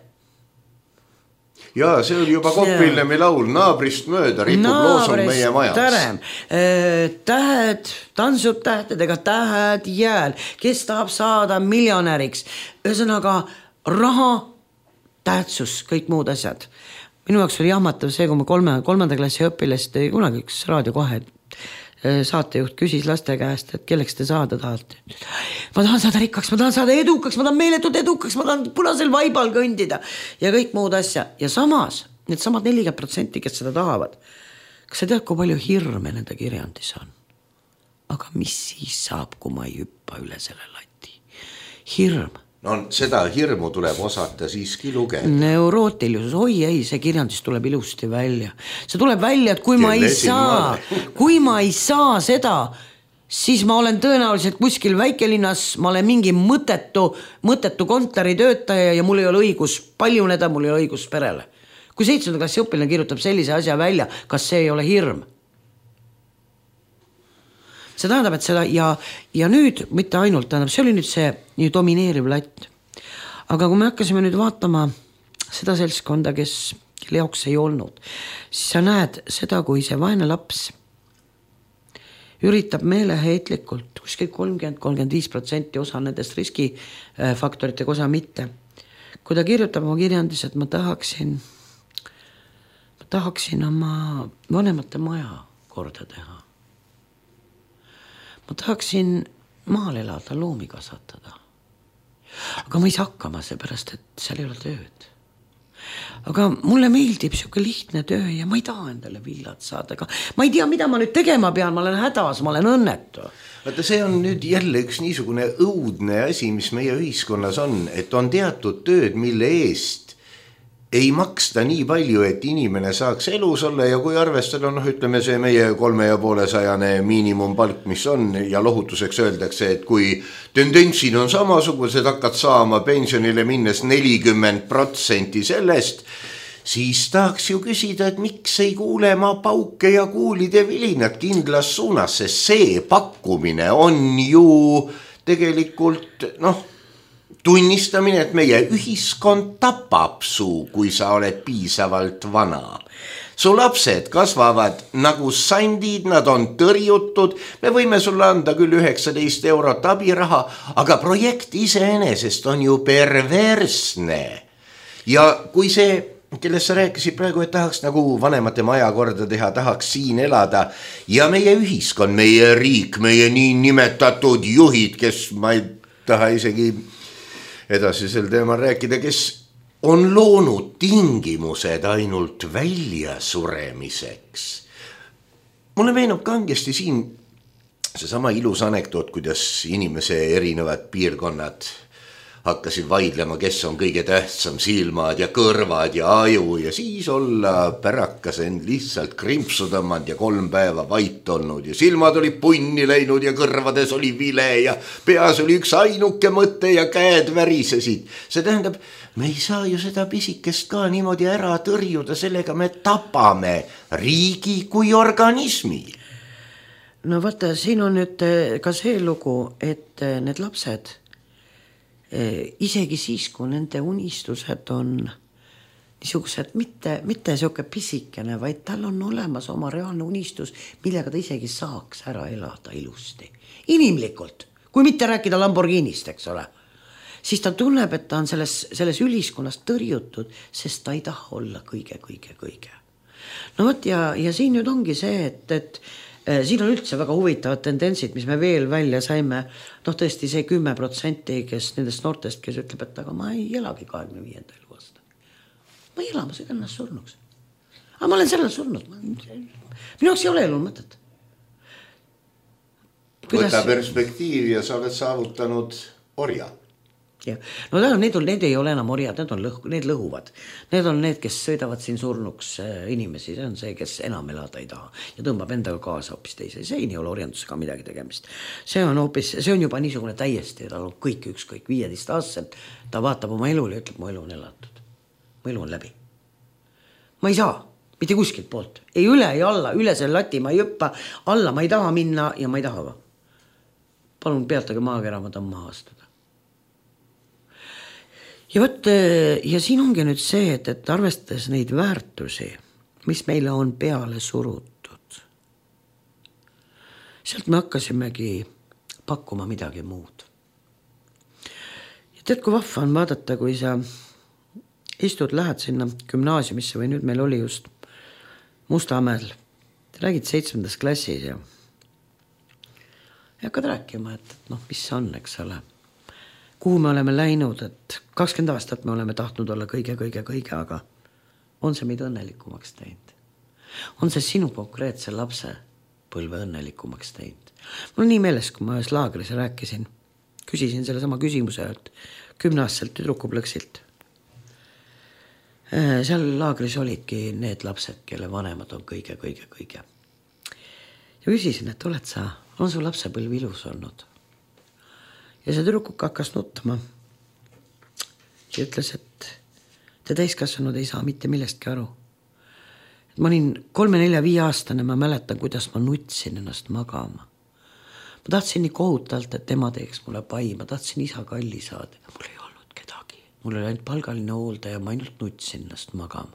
Ja see oli juba Koppilemi laul, naabrist mööda ripub loosung meie majas. Tärem. Tähed, tantsud tähtedega, tähed jääl, kes tahab saada miljonäriks. Ühesõnaga raha, tähtsus, kõik muud asjad. Minu jaoks oli jahmatav see, kui ma kolme, kolmanda klassi õpilast kunagi üks raadio kohe saatejuht küsis laste käest, et kelleks te saada tahate. Ma tahan saada rikkaks, ma tahan saada edukaks, ma tahan meeletult edukaks, ma tahan punasel vaibal kõndida ja kõik muud asja. Ja samas, need samad nelikümmend protsenti, kes seda tahavad, kas sa tead, kui palju hirme nende kirjandis on? Aga mis siis saab, kui ma ei hüppa üle selle lati? Hirm. No seda hirmu tuleb osata siiski lugeda. Neurootilisus, oi ei, see kirjandis tuleb ilusti välja. See tuleb välja, et kui ma ei saa, kui ma ei saa seda, siis ma olen tõenäoliselt kuskil väikelinnas, ma olen mingi mõtetu, mõtetu kontori töötaja ja mul ei ole õigus paljuneda, mul ei ole õigus perele. Kui seitsmenda klassi õpilane kirjutab sellise asja välja, kas see ei ole hirm? See tähendab, et seda ja, ja nüüd mitte ainult, tähendab, see oli nüüd see nii domineeriv latt. Aga kui me hakkasime nüüd vaatama seda seltskonda, kes leoks ei olnud, siis sa näed seda, kui see vaene laps üritab meeleheitlikult, kuskil kolmkümmend kolmkümmend viis protsenti osa nendest riskifaktoritega osa mitte. Kui ta kirjutab oma kirjandis, et ma tahaksin, ma tahaksin oma vanemate maja korda teha. Ma tahaksin maal elada, loomi kasvatada. Aga ma ei saa hakkama seepärast, et seal ei ole tööd. Aga mulle meeldib siuke lihtne töö ja ma ei taha endale villad saada. Aga ma ei tea, mida ma nüüd tegema pean, ma olen hädas, ma olen õnnetu. Vaata, see on nüüd jälle üks niisugune õudne asi, mis meie ühiskonnas on, et on teatud tööd, mille eest ei maksta nii palju, et inimene saaks elus olla ja kui arvestada, noh, ütleme see meie kolme ja poole sajane miinimumpalk, mis on ja lohutuseks öeldakse, et kui tendentsid on samasugused, hakkad saama pensionile minnes nelikümmend protsenti sellest, siis tahaks ju küsida, et miks ei kuule ma pauke ja kuulide vilinad kindlas suunas, sest see pakkumine on ju tegelikult, noh, tunnistamine, et meie ühiskond tapab su, kui sa oled piisavalt vana. Su lapsed kasvavad nagu sandid, nad on tõrjutud, me võime sulle anda küll üheksateist eurot abiraha, aga projekt iseenesest on ju perversne. Ja kui see, kellest sa rääkisid praegu, et tahaks nagu vanemate maja korda teha, tahaks siin elada ja meie ühiskond, meie riik, meie nii nimetatud juhid, kes ma ei taha isegi edasi sel teemal rääkida, kes on loonud tingimused ainult välja suremiseks. Mulle meenub kangesti siin seesama ilus anekdoot, kuidas inimese erinevad piirkonnad hakkasid vaidlema, kes on kõige tähtsam, silmad ja kõrvad ja aju ja siis olla pärakas end lihtsalt krimpsu tõmmanud ja kolm päeva vait olnud ja silmad oli punni läinud ja kõrvades oli vile ja peas oli üks ainuke mõte ja käed värisesid. See tähendab, me ei saa ju seda pisikest ka niimoodi ära tõrjuda, sellega me tapame riigi kui organismi. No vaata, siin on nüüd ka see lugu, et need lapsed isegi siis, kui nende unistused on niisugused, mitte, mitte siuke pisikene, vaid tal on olemas oma reaalne unistus, millega ta isegi saaks ära elada ilusti. Inimlikult, kui mitte rääkida Lamborghinist, eks ole. Siis ta tunneb, et ta on selles, selles üliskonnas tõrjutud, sest ta ei taha olla kõige, kõige, kõige. No võt, ja, ja siin nüüd ongi see, et, et siin on üldse väga huvitavad tendentsid, mis me veel välja saime. Noh, tõesti see kümme protsenti, kes nendest noortest, kes ütleb, et aga ma ei elagi kahekümne viienda elu aasta. Ma ei ela, ma sõidan ennast surnuks. Aga ma olen sellel surnud. Minu jaoks ei ole elul mõtet. Kuidas... Võta perspektiivi ja sa oled saavutanud orja. Ja. No need, on, need ei ole enam orjad, need, on lõh, need lõhuvad. Need on need, kes sõidavad siin surnuks inimesi, see on see, kes enam elada ei taha ja tõmbab endaga kaasa hoopis teise. See ei ole orjandusega midagi tegemist. See on, hoopis, see on juba niisugune täiesti, tal on kõik ükskõik viieteist aastaselt, ta vaatab oma elule ja ütleb, mu elu on elatud. Mu elu on läbi. Ma ei saa, mitte kuskilt poolt. Ei üle, ei alla, üle selle lati ma ei hüppa, alla ma ei taha minna ja ma ei taha ka. Palun peatage maakera, ma tahan maha astuda. Ja, võt, ja siin ongi nüüd see, et, et arvestades neid väärtusi, mis meile on peale surutud, sealt me hakkasimegi pakkuma midagi muud. Ja tead, kui vahva on vaadata, kui sa istud, lähed sinna gümnaasiumisse või nüüd meil oli just Mustamäel, te räägid seitsmendas klassis ja, ja hakkad rääkima, et noh, mis see on, eks ole. Kuhu me oleme läinud, et kakskümmend aastat me oleme tahtnud olla kõige, kõige, kõige, aga on see meid õnnelikumaks teinud? On see sinu konkreetse lapse põlve õnnelikumaks teinud? Mul on nii meeles, kui ma ühes laagris rääkisin, küsisin selle sama küsimuse, et kümneaastaselt tüdrukuplõksilt. Seal laagris olidki need lapsed, kelle vanemad on kõige, kõige, kõige. Ja küsisin, et oled sa, on su lapse põlv ilus olnud? Ja see tüdrukuk hakkas nutma ja ütles, et te täiskasvanud ei saa mitte millestki aru. Et ma olin kolme, nelja, viie aastane, ma mäletan, kuidas ma nutsin ennast magama. Ma tahtsin nii kohutalt, et tema teeks mulle pai, ma tahtsin isa kalli saada. Mul ei olnud kedagi. Mul oli ainult palgaline hooldaja, ma ainult nutsin ennast magama.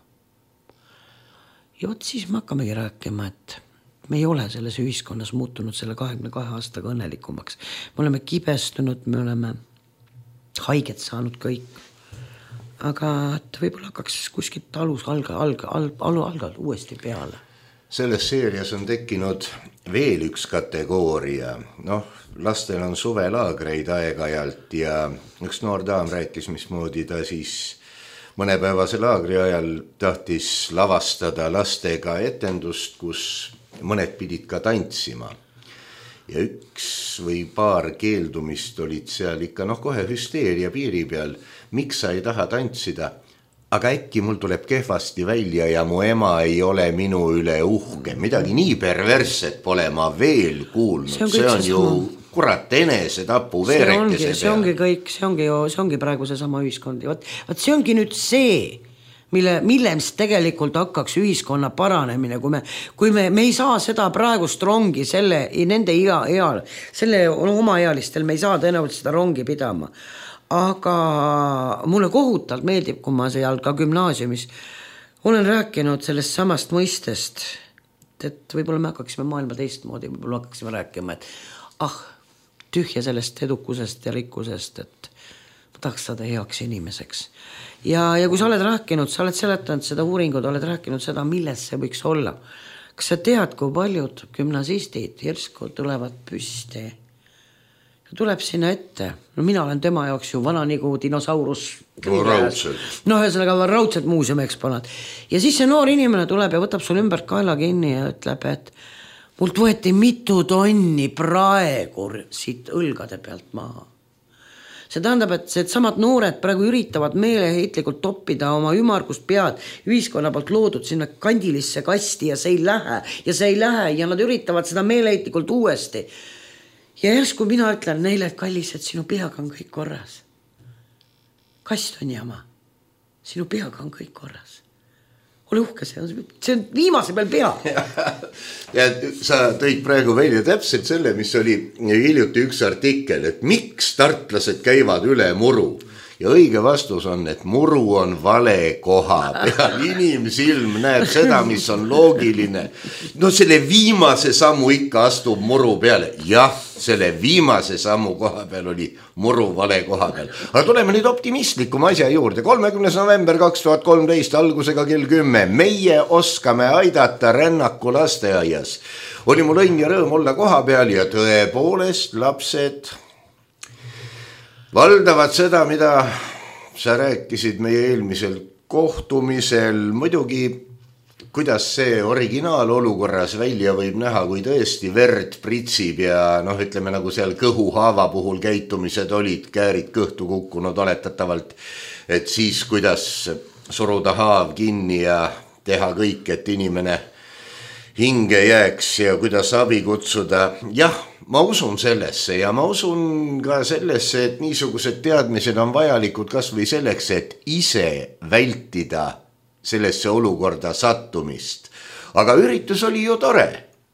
Ja võt siis me hakkamegi rääkima, et me ei ole selles ühiskonnas muutunud selle kahekümne kahe aastaga õnnelikumaks. Me oleme kibestunud, me oleme haiget saanud kõik. Aga et võib-olla hakkaks kuskilt alus alga, alga, alga, alga uuesti peale. Selles seerias on tekkinud veel üks kategooria. Noh, lastel on suvelaagreid aeg-ajalt ja üks noor daam rääkis, mismoodi ta siis mõnepäevase laagri ajal tahtis lavastada lastega etendust, kus mõned pidid ka tantsima ja üks või paar keeldumist olid seal ikka noh kohe hüsteeria piiri peal, miks sa ei taha tantsida, aga äkki mul tuleb kehvasti välja ja mu ema ei ole minu üle uhke, midagi nii perversset pole ma veel kuulnud, see on, see on ju kurat enese tapu veerekese peal. See ongi kõik, see ongi, see ongi praegu see sama ühiskond ja võt, võt see ongi nüüd see, mille, millest tegelikult hakkaks ühiskonna paranemine, kui me, kui me, me ei saa seda praegust rongi selle, nende ea, ea, selle oma ealistel me ei saa tõenäoliselt seda rongi pidama. Aga mulle kohutalt meeldib, kui ma seal ka gümnaasiumis olen rääkinud sellest samast mõistest, et võib-olla me hakkaksime maailma teistmoodi, võib-olla hakkaksime rääkima, et ah, tühja sellest edukusest ja rikkusest, et ma tahaks saada heaks inimeseks. Ja, ja kui sa oled rääkinud, sa oled seletanud seda uuringut, oled rääkinud seda, milles see võiks olla. Kas sa tead, kui paljud gümnasistid järsku tulevad püsti? Tuleb sinna ette. No mina olen tema jaoks ju vana nagu dinosaurus. No raudselt. No ühesõnaga raudselt muuseumi eksponaat. Ja siis see noor inimene tuleb ja võtab sul ümber kaela kinni ja ütleb, et mult võeti mitu tonni praegu siit õlgade pealt maha. see tähendab, et see samad noored praegu üritavad meeleheitlikult toppida oma ümargust pead ühiskonna poolt loodud sinna kandilisse kasti ja see ei lähe ja see ei lähe ja nad üritavad seda meeleheitlikult uuesti. Ja järsku mina ütlen neile, et kallis, et sinu peaga on kõik korras. Kast on jama. Sinu peaga on kõik korras. Ole uhke, see on, see on viimase peal pea. Ja sa tõid praegu välja täpselt selle, mis oli hiljuti üks artikkel, et miks tartlased käivad üle muru. Ja õige vastus on, et muru on vale koha peal. Inimsilm näeb seda, mis on loogiline. No selle viimase sammu ikka astub muru peale. Jah, selle viimase sammu koha peal oli muru vale koha peal. Aga tuleme nüüd optimistlikuma asja juurde. kolmekümnes november kaks tuhat kolmteist algusega kell kümme. Meie oskame aidata rännaku lasteaias. Oli mul õnn ja rõõm olla koha peal ja tõepoolest lapsed valdavad seda, mida sa rääkisid meie eelmisel kohtumisel. Muidugi, kuidas see originaalolukorras välja võib näha, kui tõesti verd pritsib ja noh, ütleme nagu seal kõhuhaava puhul käitumised olid, käärid kõhtu kukkunud oletatavalt, et siis kuidas suruda haav kinni ja teha kõik, et inimene hinge jääks ja kuidas abi kutsuda. Jah, ma usun sellesse ja ma usun ka sellesse, et niisugused teadmised on vajalikud kas või selleks, et ise vältida sellesse olukorda sattumist. Aga üritus oli ju tore.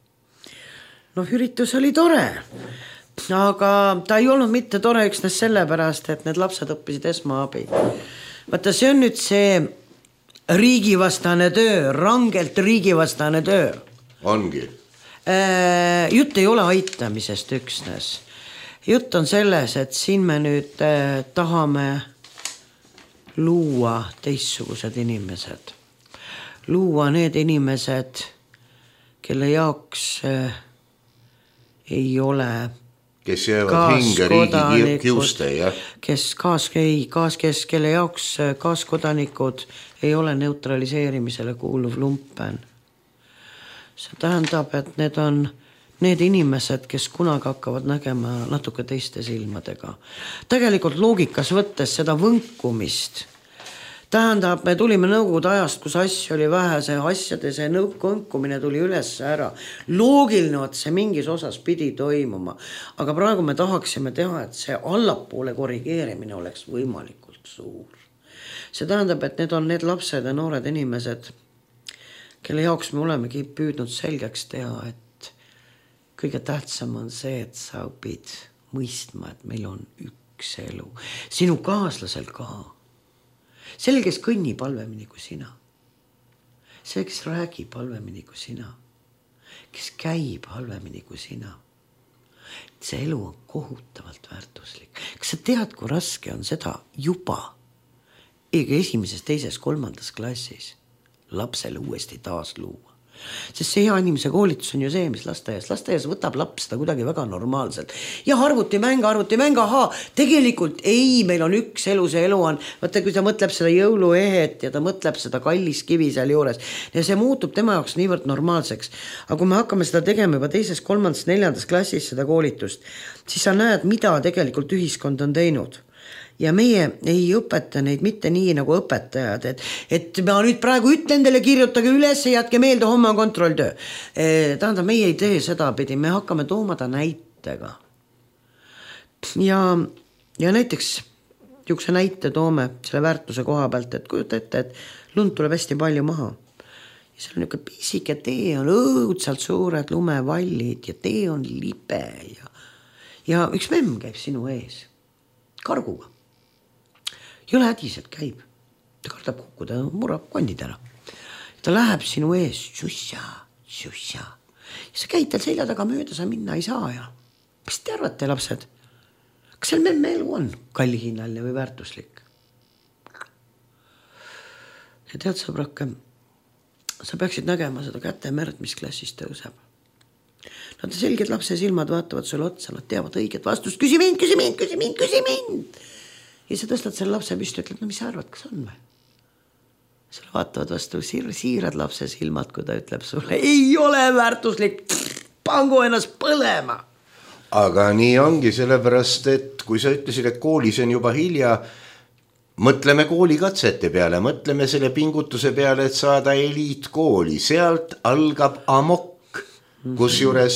No üritus oli tore, aga ta ei olnud mitte tore üksnes sellepärast, et need lapsed õppisid esmaabi. Vaata, see on nüüd see riigivastane töö, rangelt riigivastane töö. Ongi. Jutt ei ole aitamisest üksnes. Jutt on selles, et siin me nüüd tahame luua teistsugused inimesed. Luua need inimesed, kelle jaoks ei ole kes jäävad hinge riigi kiuste, jah? Kes kaas, ei, kaas, kes, kelle jaoks kaaskodanikud ei ole neutraliseerimisele kuuluv lumpen. See tähendab, et need on need inimesed, kes kunagi hakkavad nägema natuke teiste silmadega. Tegelikult loogikas võttes seda võnkumist. Tähendab, me tulime nõukogude ajast, kus asju oli vähe, see asjade, see nõukonkumine tuli üles ära. Loogiline, et see mingis osas pidi toimuma. Aga praegu me tahaksime teha, et see allapoole korrigeerimine oleks võimalikult suur. See tähendab, et need on need lapsed ja noored inimesed, kelle jaoks me olemegi püüdnud selgeks teha, et kõige tähtsam on see, et sa õpid mõistma, et meil on üks elu. Sinu kaaslasel ka. Selle, kes kõnnib halvemini kui sina. See, kes räägib halvemini kui sina. Kes käib halvemini kui sina. See elu on kohutavalt väärtuslik. Kas sa tead, kui raske on seda juba ega esimeses, teises, kolmandas klassis lapsele uuesti taas luua? Sest see hea inimese koolitus on ju see, mis lasteaias. Lasteaias võtab laps seda kuidagi väga normaalselt. Ja arvuti mäng, arvuti mäng, aha, tegelikult ei, meil on üks elu, see elu on. Vaata, kui ta mõtleb seda jõuluehet ja ta mõtleb seda kallis kivi seal juures. Ja see muutub tema jaoks niivõrd normaalseks. Aga kui me hakkame seda tegema juba teises, kolmandas, neljandas klassis seda koolitust, siis sa näed, mida tegelikult ühiskond on teinud. Ja meie ei õpeta neid mitte nii nagu õpetajad, et, et ma nüüd praegu ütlen teile, kirjutage üles ja jätke meelde, homme on kontrolltöö. E, tähendab, meie ei tee seda pidi, me hakkame tooma ta näitega. Ja, ja näiteks niisuguse näite toome selle väärtuse koha pealt, et kujuta ette, et lund tuleb hästi palju maha. Ja seal on niisugune pisike tee, on õudselt suured lumevallid ja tee on libe ja, ja üks memm käib sinu ees karguga. Jõle hädiselt käib. Ta kardab kukkuda, murab kondid ära. Ta läheb sinu ees, tšussa, tšussa. Ja sa käid tal selja taga mööda, sa minna ei saa ja. Mis te arvate, lapsed? Kas seal memme elu on kallihinnaline või väärtuslik? Ja tead, sõbrake, sa peaksid nägema seda käte merd, mis klassis tõuseb. Nad selged lapse silmad vaatavad sulle otsa, nad teavad õiget vastust. Küsi mind, küsi mind, küsi mind, küsi mind. Ja sa tõstad selle lapse püsti, ütled, no mis sa arvad, kas on või? Selle vaatavad vastu siir, siirad lapse silmad, kui ta ütleb sulle, ei ole väärtuslik, pangu ennast põlema. aga nii ongi, sellepärast, et kui sa ütlesid, et koolis on juba hilja, mõtleme koolikatsete peale, mõtleme selle pingutuse peale, et saada eliitkooli, sealt algab amok, kus juures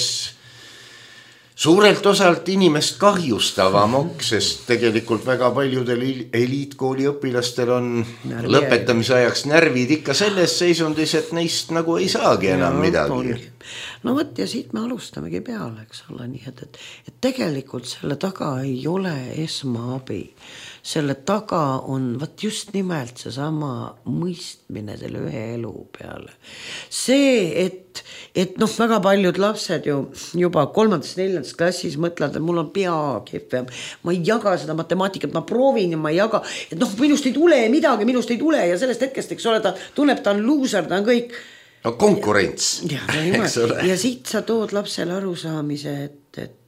suurelt osalt inimest kahjustav amok, sest tegelikult väga paljudel eliitkooli õpilastel on Närvi lõpetamise ajaks närvid ikka selles seisundis, et neist nagu ei saagi enam ja, midagi. Ongi. No võt, ja siit me alustamegi peale, eks ole, nii et, et, et tegelikult selle taga ei ole esmaabi. Selle taga on võt just nimelt see sama mõistmine selle ühe elu peale. See, et, et noh, väga paljud lapsed ju juba kolmandas, neljandas klassis mõtlevad, et mul on pea kehv, ma ei jaga seda matemaatikat, ma proovin ja ma ei jaga, et noh, minust ei tule midagi, minust ei tule ja sellest hetkest, eks ole, ta tunneb, ta on loser, ta on kõik. No konkurents. Ja, ja, ja siit sa tood lapsele arusaamise, et, et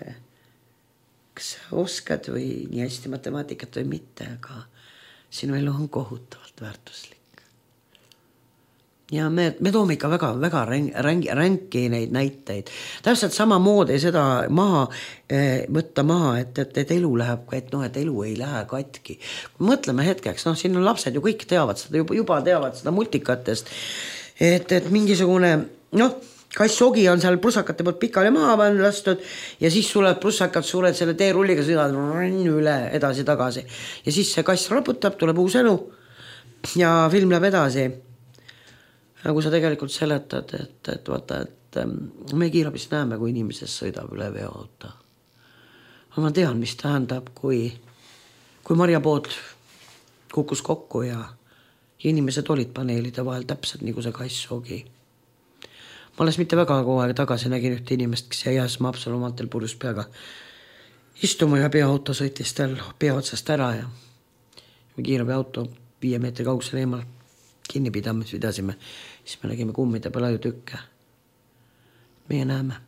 kas sa oskad või nii hästi matemaatikat või mitte, aga sinu elu on kohutavalt väärtuslik. Ja me, me toome ikka väga, väga rängi, ränki neid näiteid. Täpselt sama moodi seda maha, võtta maha, et, et, et elu läheb, et, no, et elu ei lähe katki. Mõtleme hetkeks, noh, siin on lapsed ju kõik teavad seda, juba, juba teavad seda multikatest, et, et mingisugune, noh, kass Ogi on seal prussakate poolt pikali maha lastud ja siis sulevad prussakad suured selle teerulliga sõidavad üle edasi tagasi. Ja siis see kass raputab, tuleb uus elu ja film läheb edasi. Ja kui sa tegelikult seletad, et, et vaata, et me kiirabist näeme, kui inimesest sõidab üle veoauto. Ma tean, mis tähendab, kui, kui marjapood kukkus kokku ja inimesed olid paneelide vahel täpselt nagu see kass Ogi. Ma alles mitte väga kogu aeg tagasi nägin ühte inimest, kes jäi jääsma absolumantel purjus peaga istuma ja peaauto sõitis tal pea otsast ära ja kiirabi auto viie meetri kaugusel eemal kinni pidamas pidasime, siis me nägime kummide peal ajutükke. Meie näeme.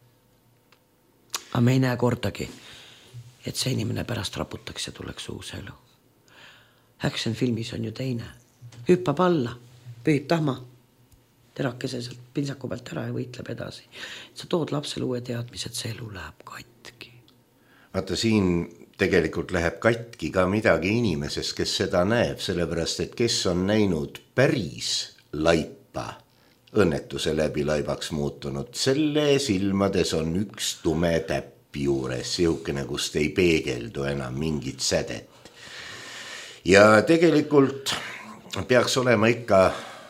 Aga me ei näe kordagi, et see inimene pärast raputaks ja tuleks uus elu. Action filmis on ju teine. Hüppab alla, pühib tahma. Terakese sealt pintsaku pealt ära ja võitleb edasi. Sa tood lapsele uue teadmise, et see elu läheb katki. Vaata, siin tegelikult läheb katki ka midagi inimesest, kes seda näeb, sellepärast, et kes on näinud päris laipa õnnetuse läbi laibaks muutunud, selle silmades on üks tume täpp juures, siukene, kust ei peegeldu enam mingit sädet. Ja tegelikult peaks olema ikka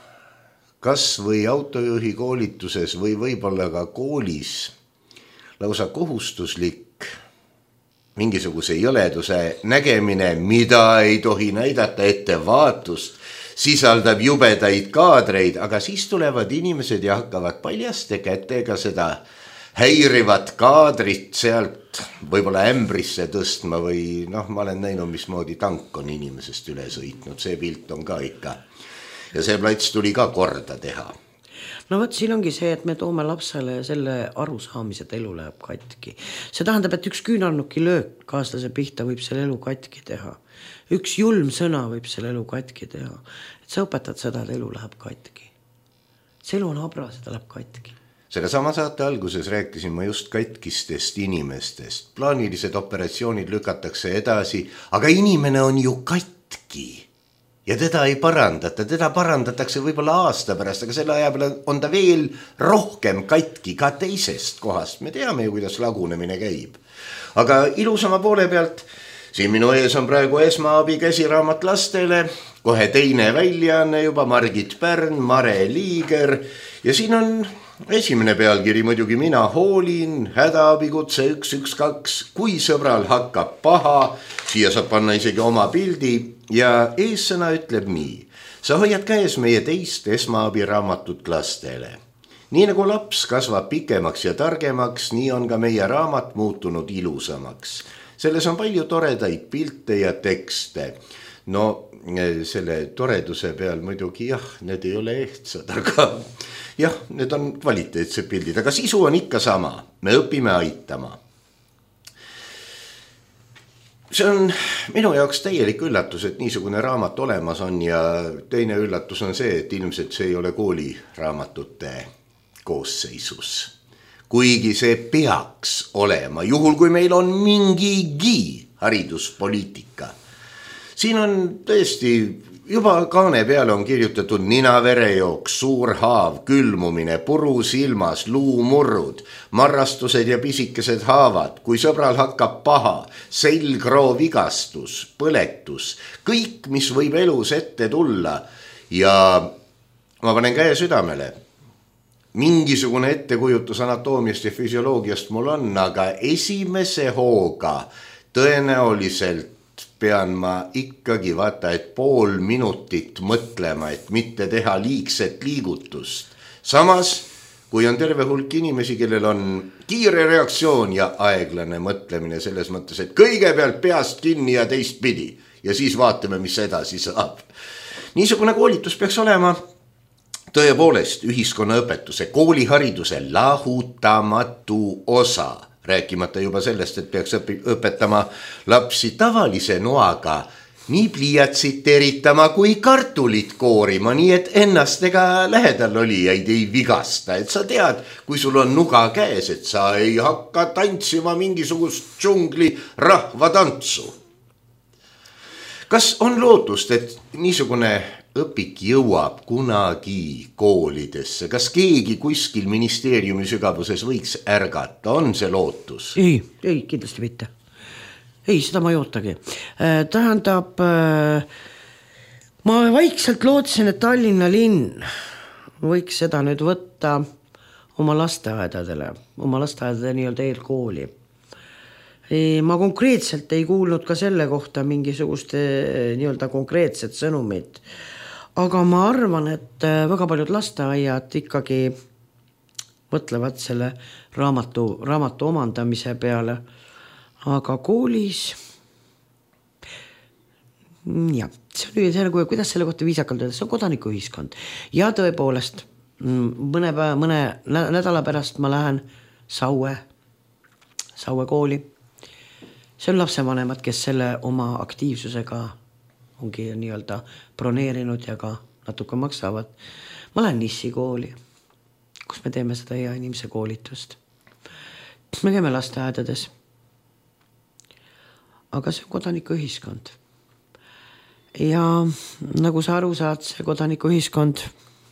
kas või autojuhi koolituses või võib-olla ka koolis lausa kohustuslik mingisuguse jõleduse nägemine, mida ei tohi näidata ette vaatust, sisaldab jubedaid kaadreid, aga siis tulevad inimesed ja hakkavad paljaste kätega seda häirivat kaadrit sealt võib-olla ämbrisse tõstma või noh, ma olen näinud, mismoodi tank on inimesest üle sõitnud, see pilt on ka ikka. Ja see plats tuli ka korda teha. No võt, siin ongi see, et me toome lapsele selle arusaamise, et elu läheb katki. See tähendab, et üks küünarnuki löök kaaslase pihta võib selle elu katki teha. Üks julm sõna võib selle elu katki teha. Et sa õpetad seda, et elu läheb katki. See elu on abra, seda läheb katki. Selle sama saate alguses rääkisin ma just katkistest inimestest. Plaanilised operatsioonid lükatakse edasi, aga inimene on ju katki. Ja teda ei parandata, teda parandatakse võib-olla aasta pärast, aga selle aja peale on ta veel rohkem katki ka teisest kohast. Me teame ju, kuidas lagunemine käib. Aga ilusama poole pealt, siin minu ees on praegu esmaabi käsiraamat lastele, kohe teine väljaanne juba, Margit Pärn, Mare Liiger ja siin on esimene pealkiri muidugi mina hoolin, hädaabikutse üks üks kaks, kui sõbral hakkab paha, siia saab panna isegi oma pildi ja eessõna ütleb nii. Sa hoiad käes meie teist esmaabi raamatut lastele. Nii nagu laps kasvab pikemaks ja targemaks, nii on ka meie raamat muutunud ilusamaks. Selles on palju toredaid pilte ja tekste. No selle toreduse peal muidugi jah, need ei ole ehtsad, aga jah, need on kvaliteetsed pildid, aga sisu on ikka sama. Me õpime aitama. See on minu jaoks täielik üllatus, et niisugune raamat olemas on ja teine üllatus on see, et ilmselt see ei ole kooliraamatute koosseisus. kuigi see peaks olema, juhul kui meil on mingigi hariduspoliitika. Siin on tõesti juba kaane peale on kirjutatud ninaverejooks, suur haav, külmumine, puru silmas, luumurrud, marrastused ja pisikesed haavad, kui sõbral hakkab paha, selgroo vigastus, põletus, kõik, mis võib elus ette tulla. Ja ma panen käe südamele. Mingisugune ettekujutus anatoomiast ja füsioloogiast mul on, aga esimese hooga tõenäoliselt pean ma ikkagi vaata, et pool minutit mõtlema, et mitte teha liigset liigutust. Samas, kui on terve hulk inimesi, kellel on kiire reaktsioon ja aeglane mõtlemine selles mõttes, et kõigepealt peast kinni ja teist pidi ja siis vaatame, mis edasi saab. Niisugune koolitus peaks olema tõepoolest ühiskonnaõpetuse, koolihariduse lahutamatu osa. Rääkimata juba sellest, et peaks õpetama lapsi tavalise noaga nii pliiatsit teritama kui kartulit koorima, nii et ennast ega lähedal olijaid ei vigasta. Et sa tead, kui sul on nuga käes, et sa ei hakka tantsima mingisugust džungli rahvatantsu. Kas on lootust, et niisugune õpik jõuab kunagi koolidesse? Kas keegi kuskil ministeeriumi sügavuses võiks ärgata? On see lootus? Ei, ei, kindlasti mitte. Ei, seda ma ei ootagi. Tähendab, ma vaikselt lootsin, et Tallinna linn võiks seda nüüd võtta oma lasteaedadele, oma lasteaedade nii-öelda eelkooli. Ma konkreetselt ei kuulnud ka selle kohta mingisugust nii-öelda konkreetset sõnumit. Aga ma arvan, et väga paljud lasteaiad ikkagi mõtlevad selle raamatu, raamatu omandamise peale. Aga koolis, jah, see on see, kuidas selle kohta viisakalt öelda, see on kodanikuühiskond. Ja tõepoolest, mõne, päeva, mõne nädala pärast ma lähen Saue, Saue kooli. See on lapsevanemad, kes selle oma aktiivsusega ongi nii-öelda broneerinud ja ka natuke maksavad. Ma lähen Nissi kooli, kus me teeme seda hea inimese koolitust. Me käime lasteaedades. Aga see on kodanikuühiskond. Ja nagu sa aru saad, see kodanikuühiskond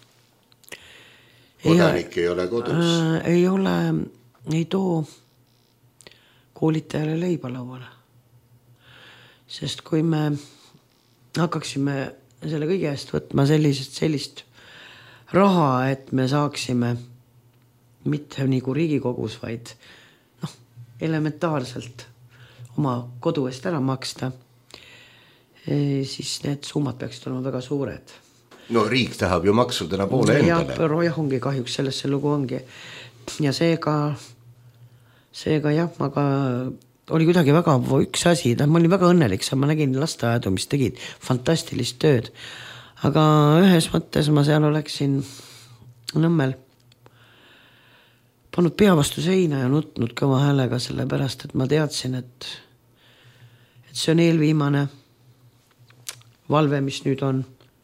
kodanik ei, ei ole kodus. Äh, ei ole, ei too koolitajale leiba lauale. Sest kui me hakkaksime selle kõige eest võtma sellisest, sellist raha, et me saaksime mitte nagu Riigikogus, vaid noh, elementaarselt oma kodu eest ära maksta, siis need summad peaksid olema väga suured. No riik tahab ju maksudena poole endale. Ja jah, ongi kahjuks, selles see lugu ongi. Ja seega seega jah, aga oli kuidagi väga üks asi, ma olin väga õnnelik, ma nägin lasteaedu, mis tegid fantastilist tööd, aga ühes mõttes ma seal oleksin Nõmmel pannud pea vastu seina ja nutnud kõva häälega selle pärast, et ma teadsin, et, et see on eelviimane valve, mis nüüd on.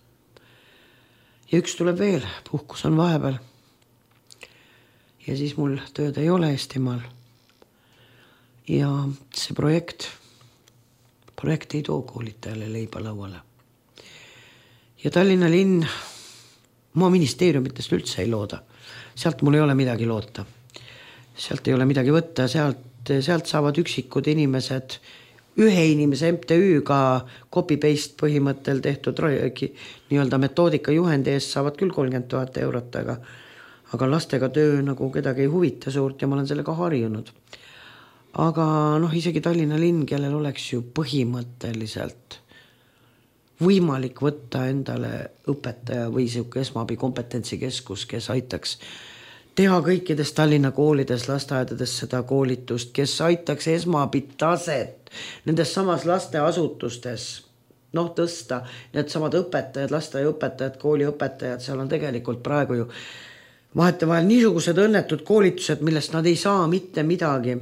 Ja üks tuleb veel, puhkus on vahepeal. Ja siis mul tööd ei ole Eestimaal. Ja see projekt, projekt ei too koolitajale leiba lauale. Ja Tallinna linn, ma ministeeriumitest üldse ei looda. Sealt mul ei ole midagi loota. Sealt ei ole midagi võtta, sealt, sealt saavad üksikud inimesed, ühe inimese M T Ü-ga copy-paste põhimõttel tehtud nii-öelda metoodika juhendi eest saavad küll kolmkümmend tuhat eurot, aga, aga lastega töö nagu kedagi ei huvita suurt ja ma olen sellega harjunud. Aga noh, isegi Tallinna linn, kellel oleks ju põhimõtteliselt võimalik võtta endale õpetaja või siuke esmaabi kompetentsikeskus, kes aitaks teha kõikides Tallinna koolides, lasteaedades seda koolitust, kes aitaks esmaabi taset nendes samas lasteasutustes noh, tõsta, need samad õpetajad, lasteaiaõpetajad, kooliõpetajad, seal on tegelikult praegu ju vahetevahel niisugused õnnetud koolitused, millest nad ei saa mitte midagi.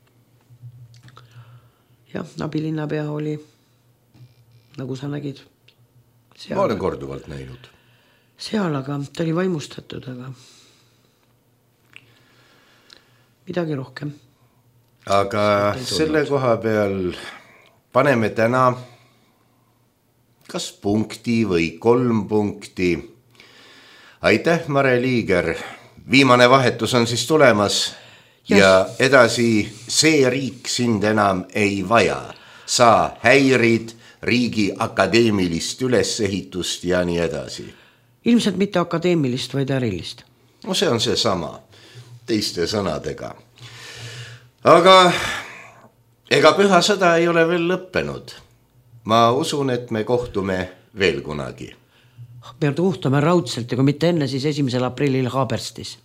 Jah, abilinnapea oli, nagu sa nägid. Seal, ma olen korduvalt näinud. Seal, aga ta oli vaimustatud, aga midagi rohkem. Aga selle koha peal paneme täna kas punkti või kolm punkti. Aitäh, Mare Liiger. Viimane vahetus on siis tulemas yes. Ja edasi see riik sind enam ei vaja. Sa häirid riigi akadeemilist ülesehitust ja nii edasi. Ilmselt mitte akadeemilist, vaid ärilist. No see on see sama, teiste sõnadega. Aga ega püha sõda ei ole veel lõppenud. Ma usun, et me kohtume veel kunagi. Me kohtume raudselt ja kui mitte enne, siis esimesel aprillil Haaberstis.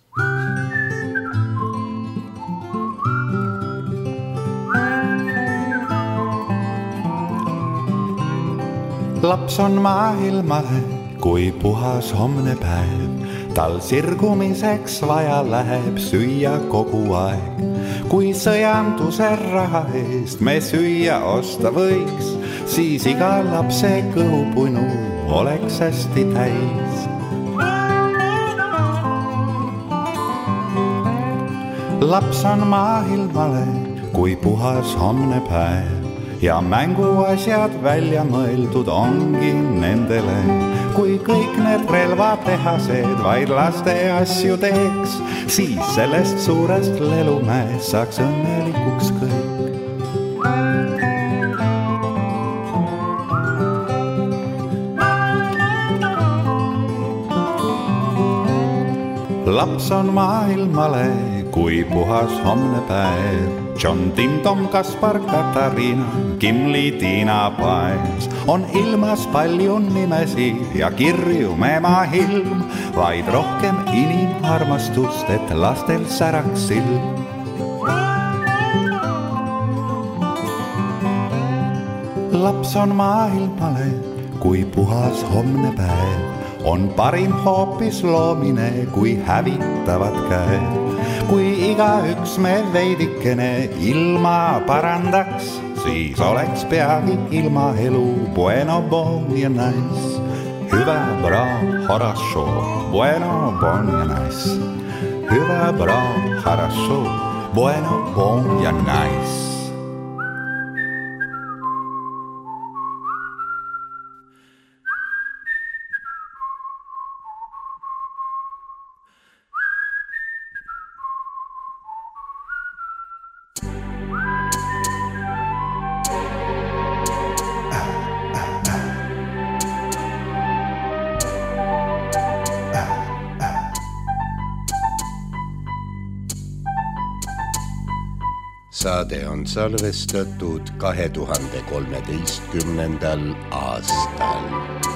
Laps on maailmale, kui puhas homne päev. Tal sirgumiseks vaja läheb süüa kogu aeg. Kui sõjanduse raha eest me süüa osta võiks, siis iga lapse kõhupunu oleks hästi täis. Laps on maailmale, kui puhas homne päev. Ja mänguasjad välja mõeldud ongi nendele. Kui kõik need relvatehased vaid laste asju teeks, siis sellest suurest lelumäest saaks õnnelikuks kõik. Laps on maailmale, kui puhas homne päev. John, Tim, Tom, Kaspar, Katariina, Kimli, Tiina, Paes. On ilmas palju nimesi ja kirju mema hilm, vaid rohkem inimarmastust, et lastel säraks silm. Laps on maailmale, kui puhas homne päev. On parim hoopis loomine, kui hävitavad käed. Kui iga üks me veidikene ilma parandaks, siis oleks peagi ilma elu bueno, bon ja nice. Hyvä, bra, хорошо, bueno, bon ja nice. Hyvä, bra, хорошо, bueno, bon ja nice. Saade on salvestatud kahe tuhande kolmeteistkümnendal aastal.